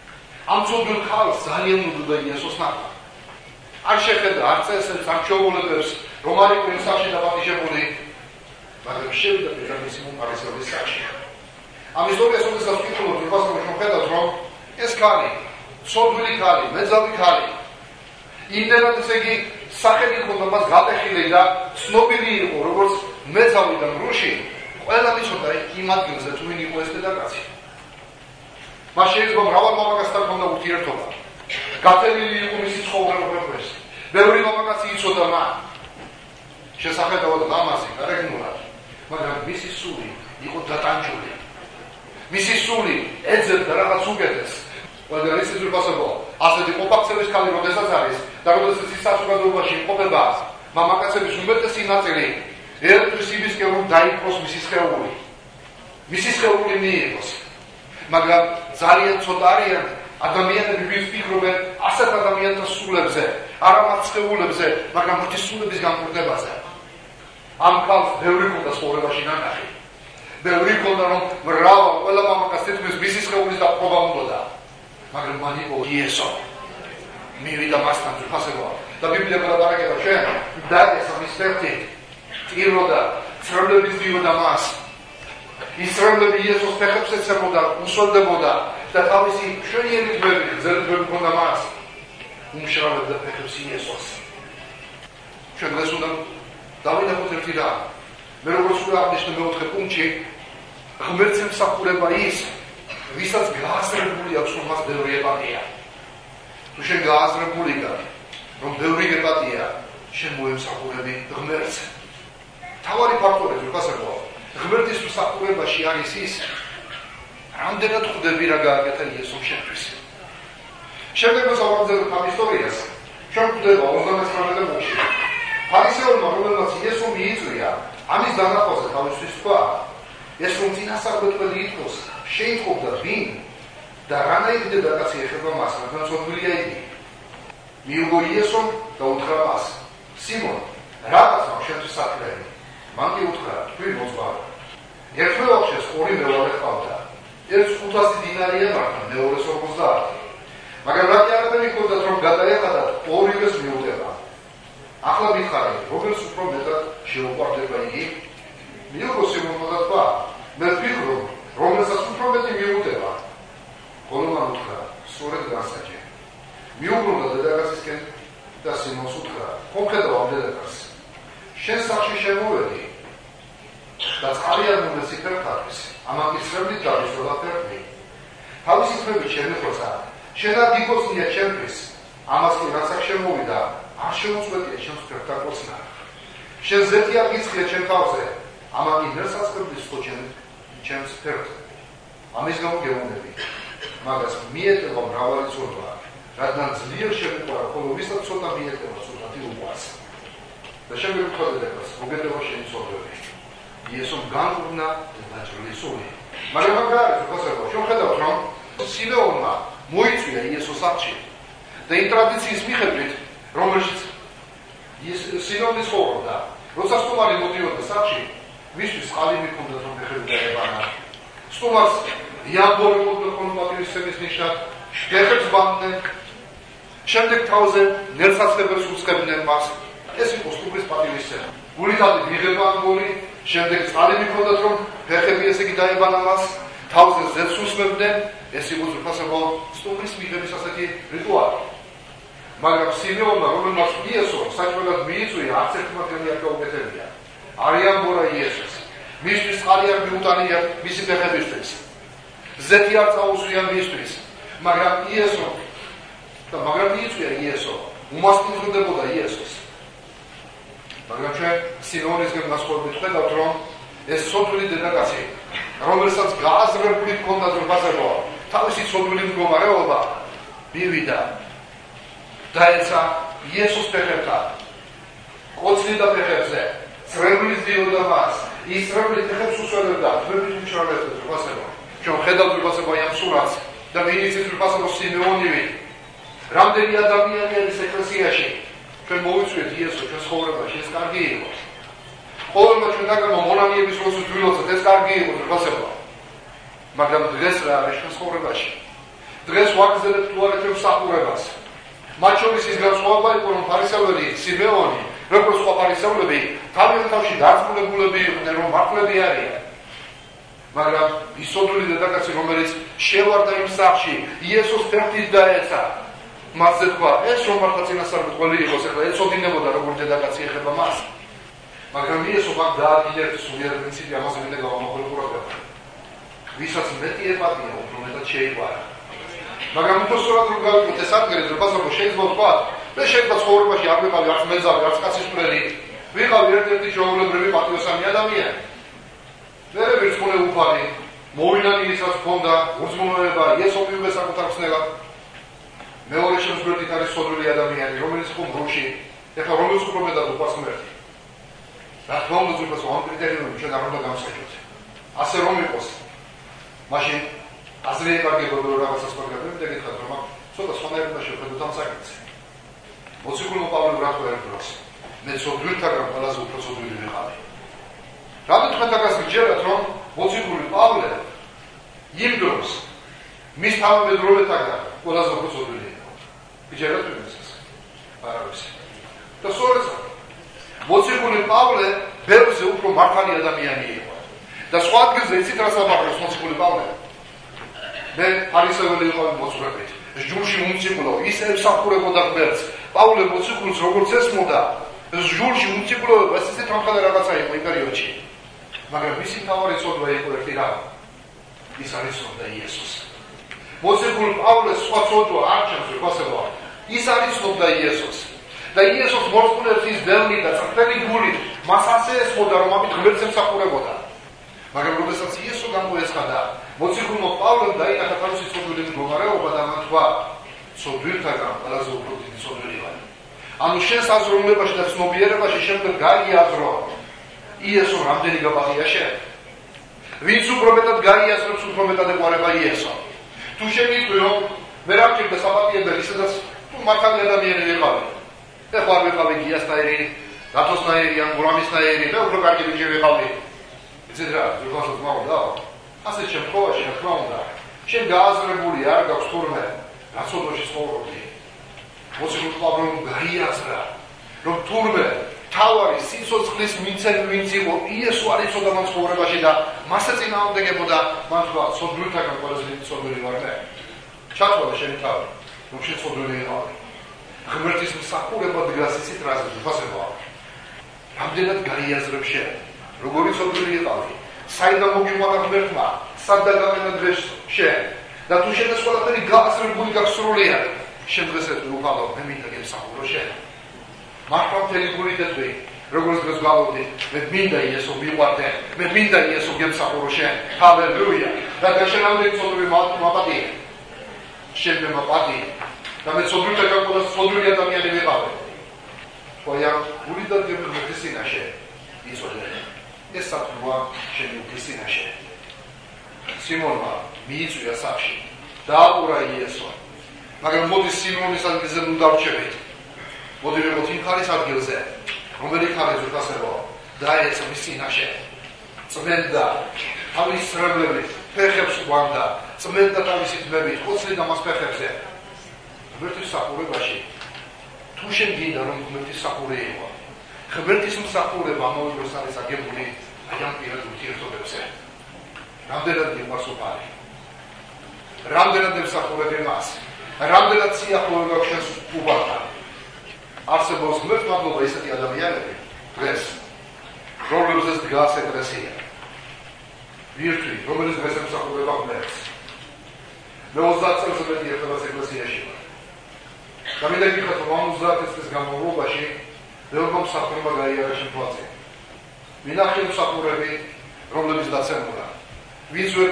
ამ ცოდვილ ხალხს ძალიან უდოდა იესოს ნახვა. არ შეხედა არ წესებს, არ ჩაულებებს, რომ არ იყო სახში დაპატიჟებული, მაგრამ შევიდა პირამის მომყარისელის სახში. ამ ისტორიას როდესაც ვკითხულობ, ვფასობ ხედავთ, რომ ეს ქალი, ცოდვილი ქალი, მეძავი ქალი, იმდენად ესე იგი სახელი ჰქონდა მას გატეხილი და ცნობილი იყო, როგორც მეძავი და მრუში, ყველა მიცოდა იმ ადგილზე თუ ვინ იყო ეს დედაკაცი. მას შეიძლება მრავალ მამაკაცთან ჰქონდა ურთიერთობა. გათელილი იყო მისი ცხოვრება. ბევრი მამაკაცი იცოდა მას. შესახედავად ლამაზი, გარეგნულად, მაგრამ მისი სული იყო დატანჯული. მისი სული ეძებდა რაღაც უკეთეს. მაგრამ ის ზურბასებო, ასეთი ყოფაქცევის ქალი როდესაც არის და როდესაც ის საზოგადოებაში იმყოფება, მამაკაცების უმეტესი ნაწილი ერთვის იმისკენ, რომ დაიპყროს მისი სხეული. მისი სხეული მიიღოს. მაგრამ ძალიან ცოტა არიან ადამიანები, ვინც ფიქრობენ ასეთ ადამიანთა სულებზე, არა მათ სხეულებზე, მაგრამ მათი სულების განკურნებაზე. ამ ქალს ბევრი ჰქონდა ცხოვრებაში ნანახი. ბევრი ჰქონდა, რომ მრავალ ყველა მამაკაცს თითქმის მისი სხეულის დაპყრობა უნდოდა. მაგრამ მან იყო იესო. მივიდა მასთან ფასება და ბიბლია გადაარეკება ჩვენ დადეს ამის ფერტი ტიროდა ცრემლების დიოდა მას. ისრემლები იესოს ფეხებს ეცემოდა, უსვამდებოდა და თავისი მშვენიერი ძმები, გრძელი ძმები ჰქონდა მას. უმშრალებდა ფეხებს იესოს. ჩვენ დღეს უნდა დავინახოთ ერთი რამ. მე როგორც უნდა აღნიშნე მეოთხე პუნქტში, ღმერთს ემსახურება ის, ვისაც გააზრებული აქვს, რომ მას ბევრი ეპატია. თუ შენ გააზრებული გარ, რომ ბევრი ეპატია, შენ მოემსახურები ღმერთს. თავარი ფაქტორი ვიფასებო, ღმერთის მსახურებაში არის ის, რამდენად ხვდები რა გააკეთა იესომ შენთვის. შემდეგ მოსავარდება ამ ისტორიას. ჩვენ ხვდება 39 მუხში. ფარისეულმა, რომელმაც იესო მიიწვია, ამის დანახვაზე თავისთვის თქვა, ეს რომ წინასწარმეტყველი ითქოს, შეიტყობდა ვინ და რანაირი დედაკაცი ეხება მას, მაგრამ ცოდვილია იგი. მიუღო იესომ და უთხრა მას, სიმონ, რაღაც მაქვს შენთვის საქმეები. მან კი უთხრა, თქვი მოძღვაო. ერთვე ოქშეს 2 მევარე ჰყავდა. ერთს 500 დინარი ემართა, მეორეს 50. მაგრამ რატი არაფერი ჰქონდათ, რომ გადაეყადათ, ორივეს მიუტევა. ახლა მითხარი, რომელს უფრო მეტად შეუყვარდება იგი? მიუღო სიმონმა და თქვა, მე ვფიქრობ, რომელსაც უფრო მეტი მიუტევა. ხოლო მან უთხრა, სწორედ განსაჯე. მიუბრუნდა დედაკაცისკენ და სიმონს უთხრა, ხომხედავ ამ დედაკაცს. შენ სახში შემოვედი და წყალი არ მომეცი ფერხათვის, ამან კი სრემლით დავისროლა ფერხი. თავისი ძმები შემეხოცა, შენ არ გიქოცნია ჩემთვის, ამას კი რაც აქ შემოვიდა, არ შეუწყვეტია ჩემს ფერხთაკოცნა. შენ ზეთი არ გიცხია ჩემ თავზე, ამან კი ვერ სასწრებდი სულ ჩემს ფერხს. ამის გამო გეუბნები, მაგას მიეტევა მრავალი ცოდვა, რადგან ძლიერ შემიყვარა, ხოლო ვისაც ცოტა მიეტევა, ცოტათი უყვარს. და შემდეგ უთხრა დედაკაცს, მოგედება შენი ცოდვები. იესომ განკურნა და დაჭრილი სული. მაგრამ რა არის, უბრალოდ ჩვენ ხედავთ, რომ სიმეონმა მოიწვია იესოს სახში. და იმ ტრადიციის მიხედვით, რომელშიც სიმეონი ცხოვრობდა, როცა სტუმარი მოდიოდა სახში, მისთვის წყალი მიჰქონდა, რომ ფეხები დაებანა. სტუმარს იამბორი მოხდა პატივისცემის ნიშნად, ფეხებს ბანდნენ, შემდეგ თავზე ნერსაცლებელს უცხებდნენ მას. ეს იყო სტუმრის პატივისცემა. გულითადი მიღება ამ გული, შემდეგ წყალი მიჰქონდათ, რომ ფეხები ესე იგი დაებანა მას, თავზე ზეთს უსმებდნენ, ეს იყო ზუსტად სტუმრის მიღების ასეთი რიტუალი. მაგრამ სიმეონმა, რომელმაც იესო საჭმელად მიიწვია, არც ერთი მათგანი არ გაუკეთებია. არ იამბორა იესოს. მისთვის წყალი არ მიუტანია მისი ფეხებისთვის. ზეთი არ წაუსვია მისთვის. მაგრამ იესო და მაგრამ მიიწვია იესო. უმასპინძლებოდა იესოს. მაგრამ ჩვენ სიმეონისგან განსხვავებით ხედავთ, რომ ეს ცოდვილი დედაკაცი, რომელსაც გააზრებული ჰქონდა ძრფასება, თავისი ცოდვილი მდგომარეობა მივიდა დაეცა იესოს ფეხებთან, კოცნიდა ფეხებზე, წრებლის დიოდა მას, ის წრებლის ფეხებს უსვამებდა, ძმების მშრალებდა ძრფასება. ჩვენ ხედავთ ძრფასება ამ სურათს და მინიცის ძრფასება სიმეონივი. რამდენი ადამიანი არის ეკლესიაში, ჩვენ მოვიწვიეთ იესო ჩვენ ცხოვრებაში, ეს კარგი იყო. ყოველმა ჩვენთაგან მონანიების როლს ვთვლილოცეთ, ეს კარგი იყო ძრფასება. მაგრამ დღეს რა არის ჩვენ ცხოვრებაში? დღეს ვაგრძელებთ თუ არა ჩვენ მსახურებას. მათ შორის ის განსხვავება იყო, რომ ფარისეველი სიმეონი, როგორც სხვა ფარისევლები, თავში დარწმუნებულები იყვნენ, რომ მართლები არიან. მაგრამ ისოდული დედაკაცი, რომელიც შევარდა იმ სახლში, იესოს ფერხით დაეცა, მასზე თქვა, ეს რომ მართლა წინასწარმეტყველი იყოს, ეხლა ეცოდინებოდა როგორ დედაკაცი ეხება მას. მაგრამ იესო მაგ დაადგინა ერთ სულიერ პრინციპი, ამაზე მინდა გავამახვილო ყურადღება. ვისაც მეტი ემპათია, უფრო მეტად შეიყვარა. მაგრამ უბრალოდ რომ გავიგოთ ეს ადგილი, რომ ბაზარში შეიძლება თქვა, მე შეიძლება ცხოვრებაში არ ვიყავი არც მეძავი, არც კაცისფრენი, ვიყავი ერთ-ერთი ჩვეულებრივი პატრიოტული ადამიანი. მერე ვირცხულე უფალი, მოვინანიისას ჰქონდა უზრუნველობა, იესო მიუღე საკუთარ ხსნელად. მეორე შემსგვერდით არის სოდრული ადამიანი, რომელიც იყო მრუში, ეხლა რომელიც უფრო მეტად უყვარს ღმერთი. რა თქმა უნდა, ზუსტად ამ კრიტერიუმები ჩვენ არ უნდა გავსაჯოთ. ასე რომ იყოს, მაშინ აზრი ეკარგებოდა რომ რაღაცას მაგალითად და გითხრათ რომ ცოტა სხვანაირად შევხედოთ ამ საკითხს. მოციქულმა პავლემ რა თქვა ერთ დროს, მე სოდვილთაგან ყველაზე უფრო სოდვილი ვიყავი. რამე თქვენთაგას გიჯერათ რომ მოციქული პავლე იმ დროს მის თანამედროვეთაგან ყველაზე უფრო სოდვილი იყო. გიჯერათ იმისას. არავის. და სწორედ მოციქული პავლე ბევრზე უფრო მართალი ადამიანი იყო. და სხვა ადგილზე იცით რა საბაყროს მოციქული პავლე? მე ფარისეველი ვიყავი მოძღვრებით. ჟურში მომწიფულო, ისე ემსახურებოდა ღმერთს. პავლე მოციქულს როგორც ესმოდა, ჟურში მომწიფულობა ისე თანხმდა რაღაცა იყო იმ პერიოდში. მაგრამ მისი მთავარი ცოდვა იყო ერთი რა. ის არის ცოდვა იესოს. მოციქულ პავლეს სხვა ცოდვა არ ჩანს ვიფასება. ის არის ცოდვა იესოს. და იესოს მორწმუნეებს ის დევნი და წრფელი გულით მას ასე ესმოდა, რომ ამით ღმერთს ემსახურებოდა. მაგრამ როდესაც იესო გამოესხადა, მოციქულმა პავლემ დაინახა თავისი ცოდვილი მდგომარეობა და მან თქვა, ცოდვილთაგან ყველაზე უფრო დიდი ცოდვილი ვარ. ანუ შენ საზრუნველობაში და ცნობიერებაში შემდეგ გაიაზრო, იესო რამდენი გაბაღია შენ? ვინც უფრო მეტად გაიაზრებს, უფრო მეტად ეყარება იესო. თუ შენ იტყვი, რომ მე რა მჭირდა საპატიებელი, სადაც თუ მართალი ადამიანი ვიყავი. ეხლა არ ვიყავი გიასნაირი, დათოსნაირი, ან გურამისნაირი, და უფრო კარგი ბიჭი ვიყავი. იცით რა, ვიღაცას მოვდა. ასეთ შემთხვევაში, რა თქმა უნდა, შენ გააზრებული არ გაქვს თურმე, რა ცოდვაში ცხოვრობდი. მოციქულ პავლემ გაიაზრა, რომ თურმე თავარი სიცოცხლის მიცემი ვინც იყო, იესო არ იცოდა მან ცხოვრებაში და მასე წინააღმდეგებოდა, მან თქვა, ცოდვილთაგან ყველაზე დიდი ცოდვილი ვარ მე. ჩათვალე შენი თავი, რომ შენ ცოდვილი იყავი. ღმერთის მსახურება დგას იცით რაზე, ვიფასებაა. რამდენად გაიაზრებ შენ, როგორი ცოდვილი იყავი, საიდან მოგიყვანა ღმერთმა, სად დაგაყენა დღეს შენ და თუ შენ ეს ყველაფერი გააზრებული გაქვს სრულიად, შენ დღეს ეტყვი უფალო, მე მინდა გემსახურო შენ. მართლა მთელი გულით ეტყვი, როგორც დღეს გვალობდი, მე მინდა იესო მიყვარდე, მე მინდა იესო გემსახურო შენ. ჰალელუია. და შენამდე ცოდვილი მაპატიე. შენ მე მაპატიე. და მე ცოდვილთაგან ყველაზე ცოდვილი ადამიანი ვიყავი. თქვა, გულიდან ღმერთის წინაშე იცოდე. ეს საფრთხეა შენი უფლისინაშე. სიმონმა მიიწვია სახში, დააყურა იესო. მაგრამ მოდი სიმონის ადგილზე ნუ დავრჩებით. მოდი ვიყოთ იმ ხარის ადგილზე, რომელი ხარი ზუსტასება დაეცა მის წინაშე. წმენდა თავის სრებლებით, ფეხებს ყვანდა, წმენდა თავისი თმებით, ხოცლიდა მას ფეხებზე. ღმერთის მსახურებაში, თუ შენ გინდა რომ ღმერთის მსახური იყო, ღმერთის მსახურება ამავე დროს არის აგებული აი ამ პირად ურთიერთობებზე. რამდენად მიყვარს უფალი, რამდენად ემსახურები მას, რამდენად სიახლოვე გაქვს შენს უფალთან. არსებობს ღმერთს მადლობა ისეთი ადამიანები დღეს, რომლებზეც დგას ეკლესია. ვირთვი, რომელიც დღეს ემსახურება ღმერთს. მე 30 წელს მეტი ერთადაც ეკლესიაში ვარ. და მინდა გითხრათ, რომ ამ 30 წლის განმავლობაში ბევრმა მსახურება გაიარა შემთხვევაში. მინახე მსახურები, რომლებიც დაცემულა. ვინც ვერ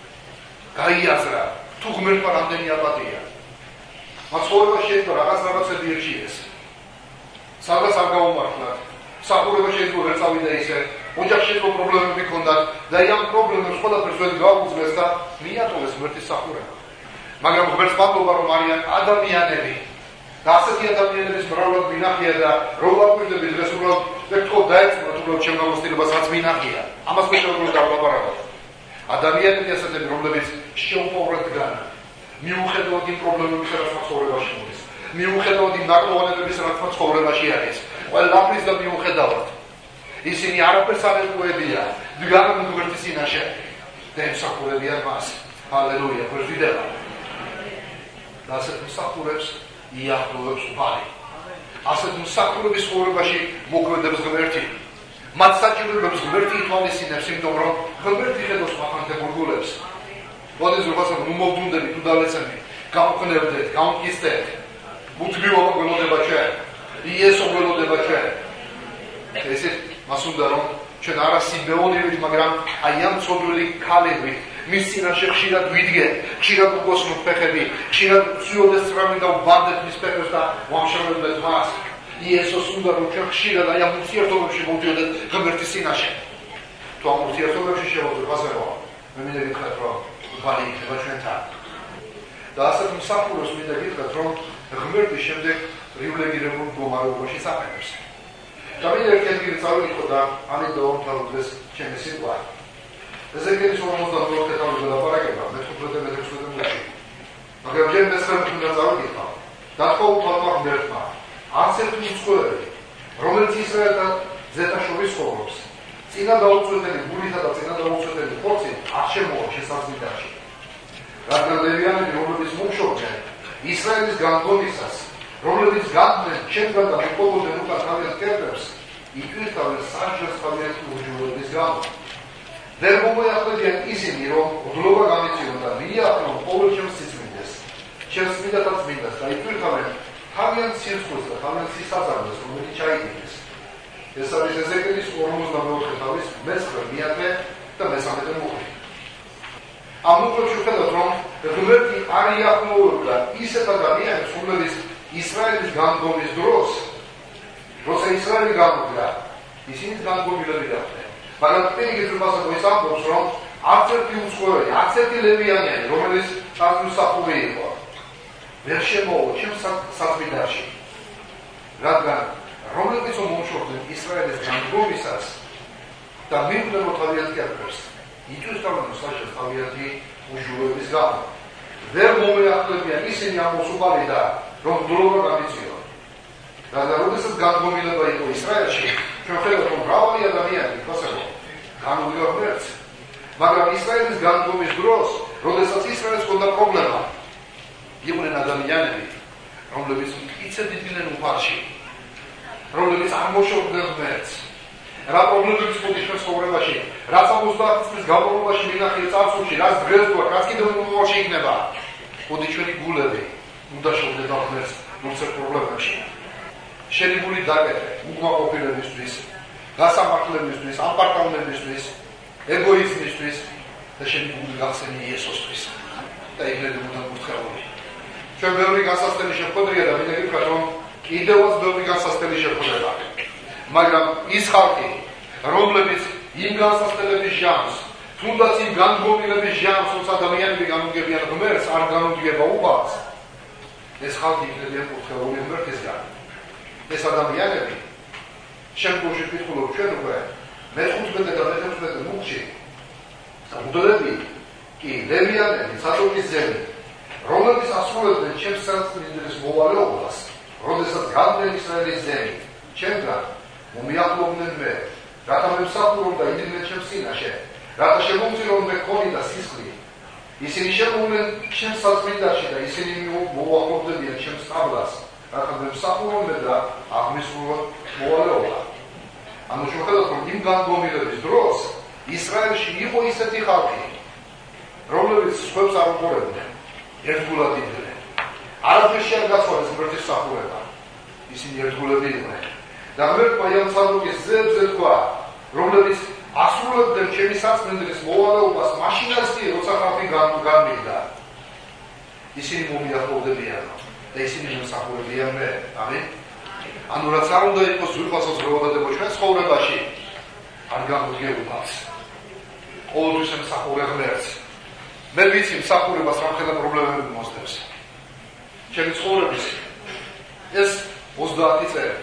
გაიაზრა, თუ ღმერთმა რამდენი აპატია. მათ ცხოვრებაში შეიძლება რაღაცები ერჩიეს. სადაც არ გაუმართლათ. მსახურება შეიძლება ვერ წავიდა ისე, ოჯახში შეიძლება პრობლემები ჰქონდათ და ამ პრობლემებს ყველაფერს ვერ გაუძლეს და მიატოვეს ღმერთის მსახურება. მაგრამ ღმერთს მადლობა, რომ არიან ადამიანები. და ასეთი ადამიანების მრავლად მინახია და რომ ვაკვირდები დღეს უბრალოდ ვეთქო დაეწმოთ უბრალოდ ჩემ გამოცდილებას რაც მინახია. ამას მე შეგვიძლია დავაბარაგოთ. ადამიანები ასეთები, რომლებიც შეუპოვრად დგანან. მიუხედავად იმ პრობლემებისა, რაც მათ ცხოვრებაში მოდის, მიუხედავად იმ ნაკლოვანებებისა, რაც მათ ცხოვრებაში არის, ყველაფრის და მიუხედავად ისინი არაფერს არ ეტყუებიან, დგანან ღმერთის წინაშე და ემსახურებიან მას. ჰალელუია, გვერდიდება. და ასეთ მსახურებს იაჰვეს ვარი. ასეთ მსახურების ცხოვრებაში მოქმედებს ღმერთი. მათ საჭიროებებს ღმერთი ითვალისწინებს, იმიტომ რომ ღმერთი ხედავს მახანთებულ გულებს. მოდის როგორცად მომოვდუნდები თუ დალეცები, გავხნევდეთ, გავმკისდეთ. მუდმივობა გველოდება ჩვენ. იესო გველოდება ჩვენ. ესე მას უნდა რომ ჩვენ არა სიმბოლივით, მაგრამ აი ამ ცოდვილი ქალები მის წინაშე ხშირად ვიდგეთ, ხშირად უგოსნოთ ფეხები, ხშირად ვცვიოდეს წრამი და ვბანდეთ მის ფეხებს და ვამშრომებდეთ მას. იესოს უნდა რომ ჩვენ ხშირად აი ამ ურთიერთობებში მოვდიოდეთ ღმერთის წინაშე. თუ ამ ურთიერთობებში შევავდეთ მასევა, მე მინდა გითხრათ რომ ვარი იქნება ჩვენთან. და ასეთ მსახურებს მინდა გითხრათ რომ ღმერთი შემდეგ პრივილეგირებულ მდგომარეობაში საყენებს. და მინდა ერთი ადგილი წავიდო და ამით დავამთავროთ ეს ჩემი სიტყვა. Ezekielis 42 კეთილზე ლაპარაკება, მე-15 მუჩი. მაგრამ ჯერ მე-9 უნდა წავიდიხარ. დათხოვთვალმა ღმერთმა, არც ერთი მცხოვრები, რომელიც ისრაელთან ზეთაშორის ცხოვრობს, წინა დაუწვეთელი გულითა და წინა დაუწვეთელი ხორცი არ შემოვა შესაძლებელი. რადგან ლევიანები, რომლებიც მუშაობდნენ ისრაელის განდგომისას, რომლებიც განდნენ ჩემგან და მეყოლოდნენ უკან თავიანთ კერპებს, იტვირთავენ საჯარს თავიანთი უჯრედების გამო. ვერ მომოახდინებიან ისინი, რომ ღვთლობა გამეციონ და მიაყნონ ყოველ ჩემს სიწმინდეს, ჩემს წმინდათაც წმინდას და იტვირთავენ თავიანთ სირცხვილს და თავიანთ სისაზარდეს, რომელიც ჩაიგდეს. ეს არის ეზეკიელის 44 თავის მე-9 და მე-13 მუხლი. ამ მუხლებში ვხედავთ, რომ ღმერთი არ იახმოვებდა ისეთ ადამიანებს, რომლებიც ისრაელის განდგომის დროს, როცა ისრაელი გამოდგა, ისინი განდგომილები გახდნენ. მაგრამ პირიქით რუბასაკო ის ამბობს, რომ არც ერთი უცხოელი, არც ერთი ლევიანიანი, რომელიც წარსულსახური იყო, ვერ შემოვა ჩემს საწმინდაში. რადგან რომლებიც მომშორდნენ ისრაელის განდგომისას და მიუღებო თავიანთ კერპებს, იტვირთავენ საჯარს თავიანთი უჯრედების გამო. ვერ მომეახდინებიან ისინი ამ მოსუბალი და რომ ღვთლობა გამეციონ. და როდესაც განდგომილება იყო ისრაელში, ჩვენ ხედავთ, რომ მრავალი ადამიანი ფასებო განუდგა ღმერთს, მაგრამ ისრაელის განდგომის დროს, როდესაც ისრაელს ჰქონდა პრობლემა, იყვნენ ადამიანები, რომლებიც მტკიცედ იდგნენ უფალში, რომლებიც არ მოშორდნენ ღმერთს. რა პრობლემებიც მოდის ჩვენ ცხოვრებაში, რაც 50 წლის განმავლობაში მინახეთ წარსულში, რაც დღეს გვაქვს, რაც კიდევ მომავალში იქნება, მოდი ჩვენი გულები უნდა შევდეთ ღმერთს რუსეთ პრობლემებში. შენი გული დაკეთე უკმაყოფილებისთვის, გასამართლებისთვის, ამპარტავნებისთვის, ეგოიზმისთვის და შენი გული გახსენი იესოსთვის და იქნები უნდა მურთხეული. ჩვენ ბევრი გასასწრელი შეხვედრია და მინდა გითხრათ, რომ კიდევაც ბევრი გასასწრელი შეხვედრა. მაგრამ ის ხალხი, რომლებიც იმ გასასწრელების ჟამს, თუნდაც იმ განდგომილების ჟამს, როცა ადამიანები განუდგებიან ღმერთს, არ განუდგება უფალს, ეს ხალხი იქნებიან მურთხეული ღმერთისგან. ეს ადამიანები შემდგომში ვკითხულობ ჩვენ უკვე მე-15 და მე-16 მუხლში ღვთლები კი ლევიანები, საწოლის ძენი, რომლებიც ასრულებდნენ ჩემს საწმინდეს მოვალეობას, როდესაც განდნენ ისრაელის ძენი, ჩემგან მომიახლოვდნენ მე, რათა მემსახურონ და იდგნენ ჩემს წინაშე, რათა შემომწირო მე ქონი და სისხლი. ისინი შემოვლენ ჩემს საწმინდაში და ისინი მოვაყობდებიან ჩემს ტაბლას. რათა მემსახურონ და აღმისრულონ მოვალეობა. ანუ შევხედოთ, რომ იმ განდგომილების დროს ისრაელში იყო ისეთი ხალხი, რომლებიც სხვებს არ უყურებდნენ, ერთგულად იდგნენ. არაფერში არ გასვარეს ღმერთის მსახურება. ისინი ერთგულები იყვნენ. და ღმერთმა ამ ცალკეულ ძეებზე თქვა, რომლებიც ასრულებდნენ ჩემი საწმინდის მოვალეობას, მაშინაც კი, როცა ხალხი განმიგდა. ისინი მომიახლოვდებიან და ისინი მომსახურებიან მე. ამინ. ანუ რაც არ უნდა იყოს ზურგასაც ველოდადებო ჩვენ ცხოვრებაში, არ გამოდგებულს. ყოველთვის ემსახურე ღმერთს. მე ვიცი მსახურებას რამხელა პრობლემები მოსდევს. ჩემი ცხოვრების ეს 30 წელი.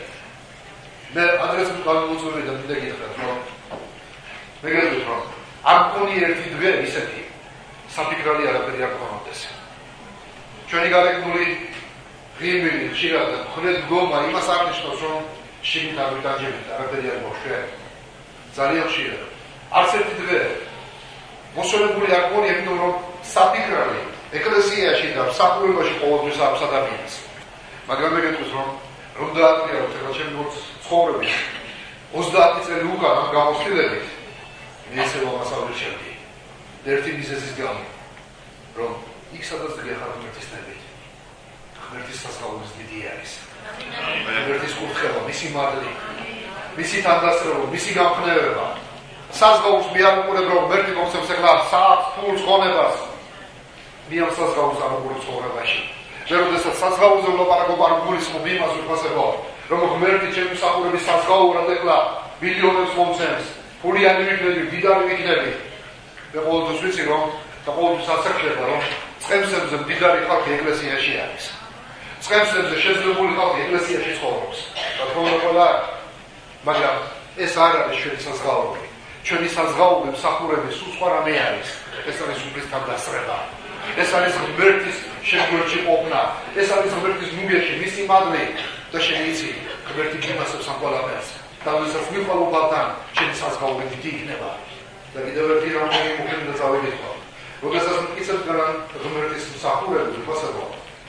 მე ადრეს მყავმოწვევი და მინდა გითხრათ, რომ მეგობრებო, რომ არ მქონია ერთი დღე ისეთი საფიქრალი არაფერი არ გქონდეს. ჩვენი გარეგნული ღიმილი ხშირად მხოლოდ გომა იმას აღნიშნავს, რომ შიგნით არ ვიტანჯებით, არაფერი არ მოხდა. ძალიან ხშირად. არც ერთი დღე მოსულებული არ გქონია, იმიტომ რომ საფიქრალი ეკლესიაში და მსახურებაში ყოველთვის აქვს ადამიანს. მაგრამ მე გეტყვის, რომ დაატრიალოთ ახლა ჩემი ცხოვრების 30 წელი უკან ამ გამოცდილებით მე ესე ვამასაუბრე ჩემი. ერთი მიზეზის გამო, რომ იქ სადაც გეხარ ღმერთის ნებით. ღმერთის სასწაულის დიდი არის. ღმერთის კურთხევა, მისი მადლი, მისი თანდასწრება, მისი გამხნევება. საზღაურს მე არ უყურებ, რომ ღმერთი მომცემს ახლა საათს, ფულს, ღონებას. მე ამ საზღაურს არ უყურებ ცხოვრებაში. მე როდესაც საზღაურზე ვლაპარაკობ, არ გულისხმობ იმას, რომ ღმერთი ჩემი მსახურების საზღაურად ახლა მილიონებს მომცემს, ფულიანი ვიქნები, მდიდარი ვიქნები. მე ყოველთვის ვიცი, რომ და ყოველთვის ასახლება, რომ წყემსებზე მდიდარი ხალხი ეკლესიაში არის. წყემსებზე შეძლებული ხალხი ეკლესიაში ცხოვრობს. და თქმა მაგრამ ეს არ არის ჩვენი საზღაურები. ჩვენი საზღაურები მსახურების სულ სხვა რამე არის. ეს არის სულის თანდასწრება. ეს არის ღმერთის შეგვერდში ყოფნა. ეს არის ღმერთის ნუგეში, მისი მადლი და შემიცი ღმერთი გიმასებს ამ ყველაფერს. და ვისაც მიყოლობთან ჩვენი საზღაურები დიდი იქნება. და კიდევ ერთი რამე მოკლედ და წავიდექვა. როდესაც მტკიცებთ ღმერთის მსახურების უფასება,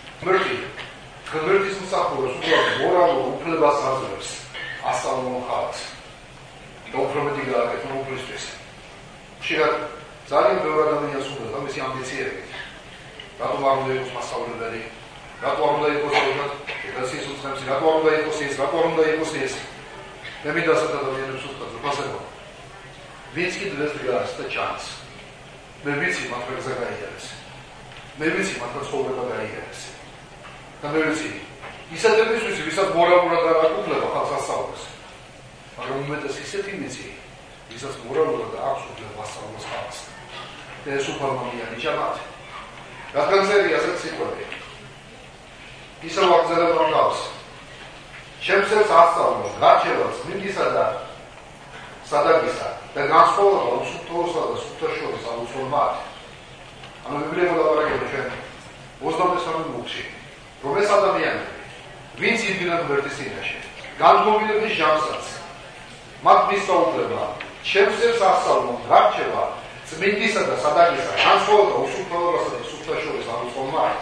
ღმერთის მსახურებს უბრალოდ მორალურ უფლებას აძლევს ასწავლონ ხალხს და უფრო მეტი გააკეთონ უფლისთვის. ხშირად ძალიან ბევრი ადამიანს უნდა მისი ამბიციები. რატომ არ უნდა იყოს მასწავლებელი? რატომ არ უნდა იყოს ეკლესიის უცნაური? რატომ არ უნდა იყოს ეს? რატომ არ უნდა იყოს ეს? მე მინდა ასეთ ადამიანებს ვუხსნათ უფასება. ვინც კი დღეს დგას და ჩანს. მე ვიცი მათ ფერზე გაიარეს. მე ვიცი მათ ცხოვრება გაიარეს. და მე ვიცი ისეთების ვიცი, ვისაც მორალურად არ აკვდება ხალხს ასწავლოს. მაგრამ უმეტეს ისეთი ვიცი, ვისაც მორალურად აქვს უფლება ასწავლოს ხალხს. და ეს უფალმიანი ჯამათი. რადგან წერია ასეთ სიტყვები. ისევ აგზელებ რომ გავს. შემცელს ასწავლო, გარჩევას, მინდისა და სადაგისა და განსხვავება უსუფთოოსა და სუფთა შორის აუცილებლად მათ. ანუ ბიბლია მოლაპარაკება ჩვენ 23 მუხში, რომ ეს ადამიანები, ვინც იდგნენ ღმერთის წინაშე, განდგომილების ჟამსაც, მათ მისცა უფლება, შემცელს ასწავლონ, გარჩევა, წმინდისა და სადაგისა, განსხვავება უსუფთოოსა და სუფთა შორის აუცილებლად მათ.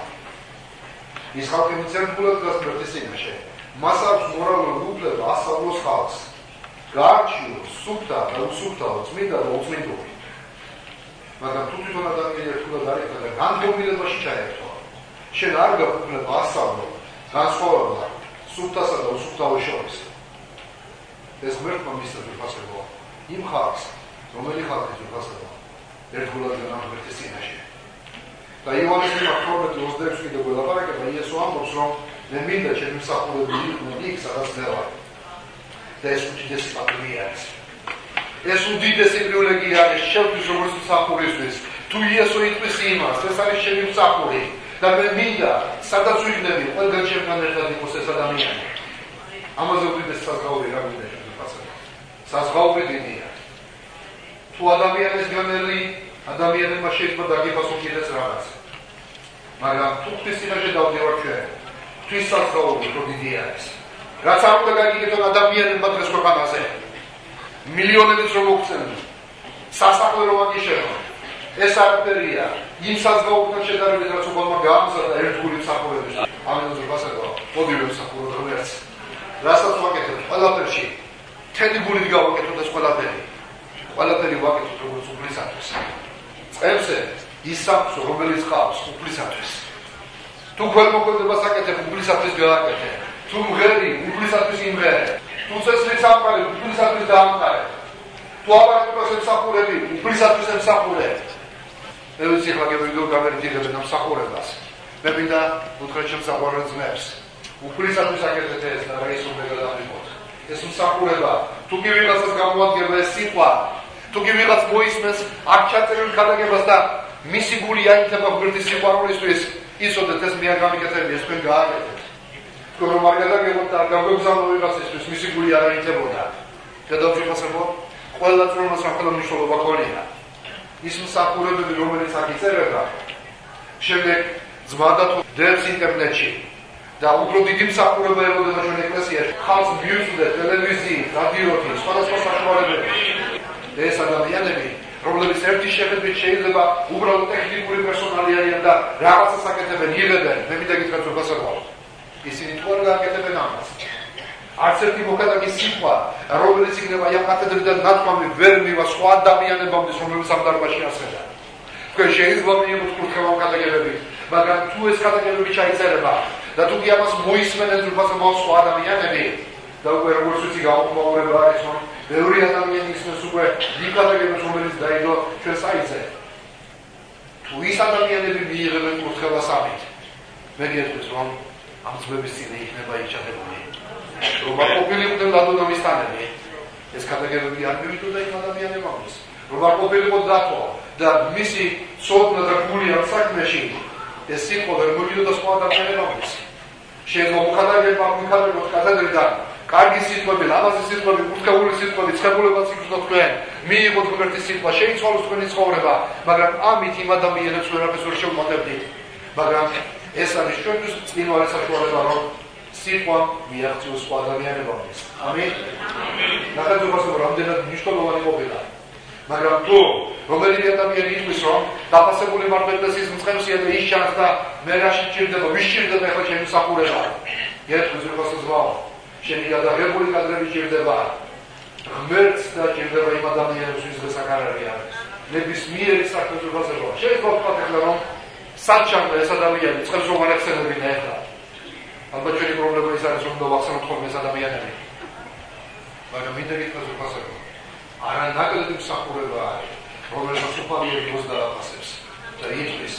ის ხალხი მიცემულად დგას ღმერთის წინაშე, მას აქვს მორალური უფლება ასწავლოს ხალხს. გარჩიო, სუფთა და უსუფთაო, წმინდა და უწმინდური. მაგრამ თუ თვითონ ადამიანი ერთგულად არ იქნება და განდგომილებაში ჩაერთვა, შენ არ გაქვს უფლება ასწავლო განსხვავება სუფთასა და უსუფთაოს შორის. ეს ღმერთმა მისცა უფასება იმ ხალხს, რომელი ხალხის უფასება ერთგულად დგას ღმერთის წინაშე. და იოანეს 12:26 კიდევ ველაპარაკება, იესო ამბობს, რომ მე მინდა ჩემი მსახურები იყვნენ იქ, სადაც მე ვარ. და ეს უდიდესი პატივი არის. ეს უდიდესი პრივილეგია არის შევთვის როგორც მსახურისთვის. თუ იესო იტყვის იმას, ეს არის ჩემი მსახური და მე მინდა სადაც ვიქნები, ყველგან ჩემთან ერთად იყოს ეს ადამიანი. ამაზე უდიდესი საზღაური რა გვინდა შემოფასება. საზღაური დიდია. თუ ადამიანის განელი ადამიანებმა შეიძლება დაგიფასონ კიდეც რაღაც. მაგრამ თუ ღვთის წინაშე დავდივარ ჩვენ, ღვთის საზღაური უფრო დიდი არის. რაც არ უნდა გაგიგეთონ ადამიანებმა დღეს ქვეყანაზე. მილიონებით რომ მოგცემენ. სასახლე რომ აგიშენონ. ეს არაფერია. იმ საზღაურთან შედარებით რაც უბრალოდ გაამზადა ერთგული მსახურების. ამაზე ვასაუბრა. მოდი ვსახუროთ ღმერთს. რასაც ვაკეთებ ყველაფერში. თელი გულით გავაკეთოთ ეს ყველაფერი. ყველაფერი ვაკეთოთ როგორც უფლისათვის. წემსე ის აქვს რომელიც ყავს უფლისათვის. თუ ხელმოქმედებას აკეთებ უფლისათვის გააკეთე. თუ მღერი უფლისათვის იმღერე. თუ წესრიგს ამყარე უფლისათვის დაამყარე. თუ აბარაკებას ემსახურები უფლისათვის ემსახურე. მე ვიცი ხლა გებიდო გამერტირებენ ამ მსახურებას. მე მინდა უთხრა ჩემს საყვარელ ძმებს. უფლისათვის აკეთეთ ეს და რა ის უნდა გადავიღოთ. ეს მსახურება თუ კი ვიღაცას გამოადგება ეს სიტყვა, თუ კი ვიღაც მოისმენს არ ჩაწერილ ქადაგებას და მისი გული აინთება ღმერთის სიყვარულისთვის, იცოდეთ ეს მე არ გამიკეთებია, ეს თქვენ გააკეთეთ. რომ არ გადაგებოთ და არ გაგვეგზავნო ვიღაცისთვის, მისი გული არ აინთებოდა. გადავწყვეტებო, ყველა წრომას ახლა მნიშვნელობა ქონია. ის მსახურებები, რომელიც აქ იწერება, შემდეგ ძმა და დებს ინტერნეტში და უფრო დიდი მსახურება ელოდება ჩვენ ეკლესიაში. ხალხს მიუწვდეთ ტელევიზიით, რადიოთი, სხვადასხვა საშუალებებით. ეს ადამიანები, რომლებიც ერთი შეხედვით შეიძლება უბრალოდ ტექნიკური პერსონალი არიან და რაღაცას აკეთებენ, იღებენ, მე მინდა გითხრათ რომ გასაკვირველად. ისინი თუ არ გააკეთებენ ამას. არც ერთი მოქალაქის სიტყვა, რომელიც იქნება ამ კათედრიდან ნათქვამი ვერ მივა სხვა ადამიანებამდე, რომლებიც ამ დარბაზში ასედა. თქვენ შეიძლება მიიღოთ კურთხევა გადაგებები, მაგრამ თუ ეს გადაგებები ჩაიწერება და თუ კი ამას მოისმენენ ზრდასრულ სხვა ადამიანები და უკვე როგორც ვიცი გაუქმაურება არის, რომ ბევრი ადამიანი ისმენს უკვე იმ გადაგებებს, რომელიც დაიდო ჩვენ საიტზე. თუ ის ადამიანები მიიღებენ კურთხევას ამით, მე გეტყვით, რომ ამ ძმების წინ იქნება იჩადებული. რომ არ ყოფილიყვნენ ლადონამისთანები, ეს გადაგებები არ მივიდოდა იმ ადამიანებამდე. რომ არ ყოფილიყო დათო და მისი ცოდნა და გული ამ საქმეში ეს სიტყვა ვერ მოვიდოდა სხვა ადამიანებამდე. შეიძლება მოხადაგება მიხადაგოთ კათედრიდან, კარგი სიტყვები, ლამაზი სიტყვები, კურთხეული სიტყვები, ცხებულებაც იგრძნოთ თქვენ, მიიღოთ ღმერთის სიტყვა, შეიცვალოს თქვენი ცხოვრება, მაგრამ ამით იმ ადამიანებს ვერაფერს ვერ შევმატებდით. მაგრამ ეს არის ჩვენთვის წინვარე საშუალება, რომ სიტყვა მიაღწიოს სხვა ადამიანებამდე. ამინ. ნახეთ რამდენად მნიშვნელოვანი ყოფილა. მაგრამ თუ რომელიმე ადამიანი იტყვის, რომ დაფასებული მართლმადიდის მწყემსია და ის ჩანს და მე რაში ჭირდება, ვის ჭირდება ახლა ჩემი მსახურება? ერთხელ ზოგადად შენი გადაღებული კადრები ჭირდება. ღმერთს და ჭირდება იმ ადამიანებს, ვის გასაკარარი არის. ნებისმიერი საქმე ზოგადად. შეიძლება ვთქვათ ახლა, რომ საჩამდა ეს ადამიანი წყებს რომ არ ეხსენებინა ახლა. ალბათ ჩვენი პრობლემა ის არის, რომ დავახსენოთ ხოლმე ეს ადამიანები. მაგრამ მინდა გითხრათ ზოგადად. არანაკლები მსახურება არის, რომელსაც უფალია დროს დააფასებს და იწვის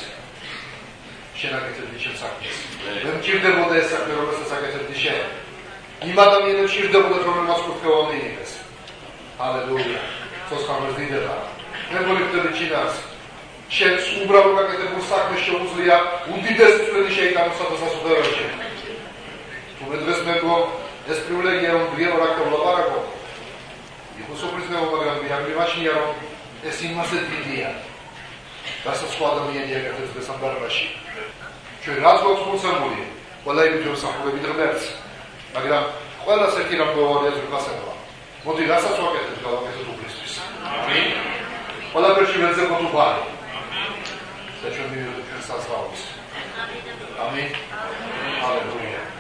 შენ აკეთებდი შენ საქმეს. მე მჭირდებოდა ეს საქმე, რომელსაც აკეთებდი შენ. იმ ადამიანებს ჭირდებოდა, რომელმაც კურთხევა მიიღეს. ჰალელუია. ცოცხალებს დიდება. მე მოგიწევთ ჩინას. შენს უბრალოდ აკეთებულ საქმეს შეუძლია უდიდესი წვლილი შეიტანოს საზოგადოებაში. თუ მე დღეს მეგო ეს პრივილეგია რომ ვიარ აკეთებდა Სოფრისმეო, მაგრამ ვიარგი მაშინია, რომ ეს იმაზე დიდია. რასაც სხვა ადამიანი აკეთებს დღეს ამ დარბაზში. ჩვენ რაც გვაქვს მოცემული, ყველა იმით რომ სამხურებით ღმერთს, მაგრამ ყველას ერთი რამ გვაუვარია ზრდასრულად. მოდი რასაც ვაკეთებ, გავაკეთოთ უფლისთვის. ამინ. ყველაფერში ვეძებოთ უფალი. და ჩვენ მივიღოთ ჩვენ საზღაურს. ამინ. ჰალელუია.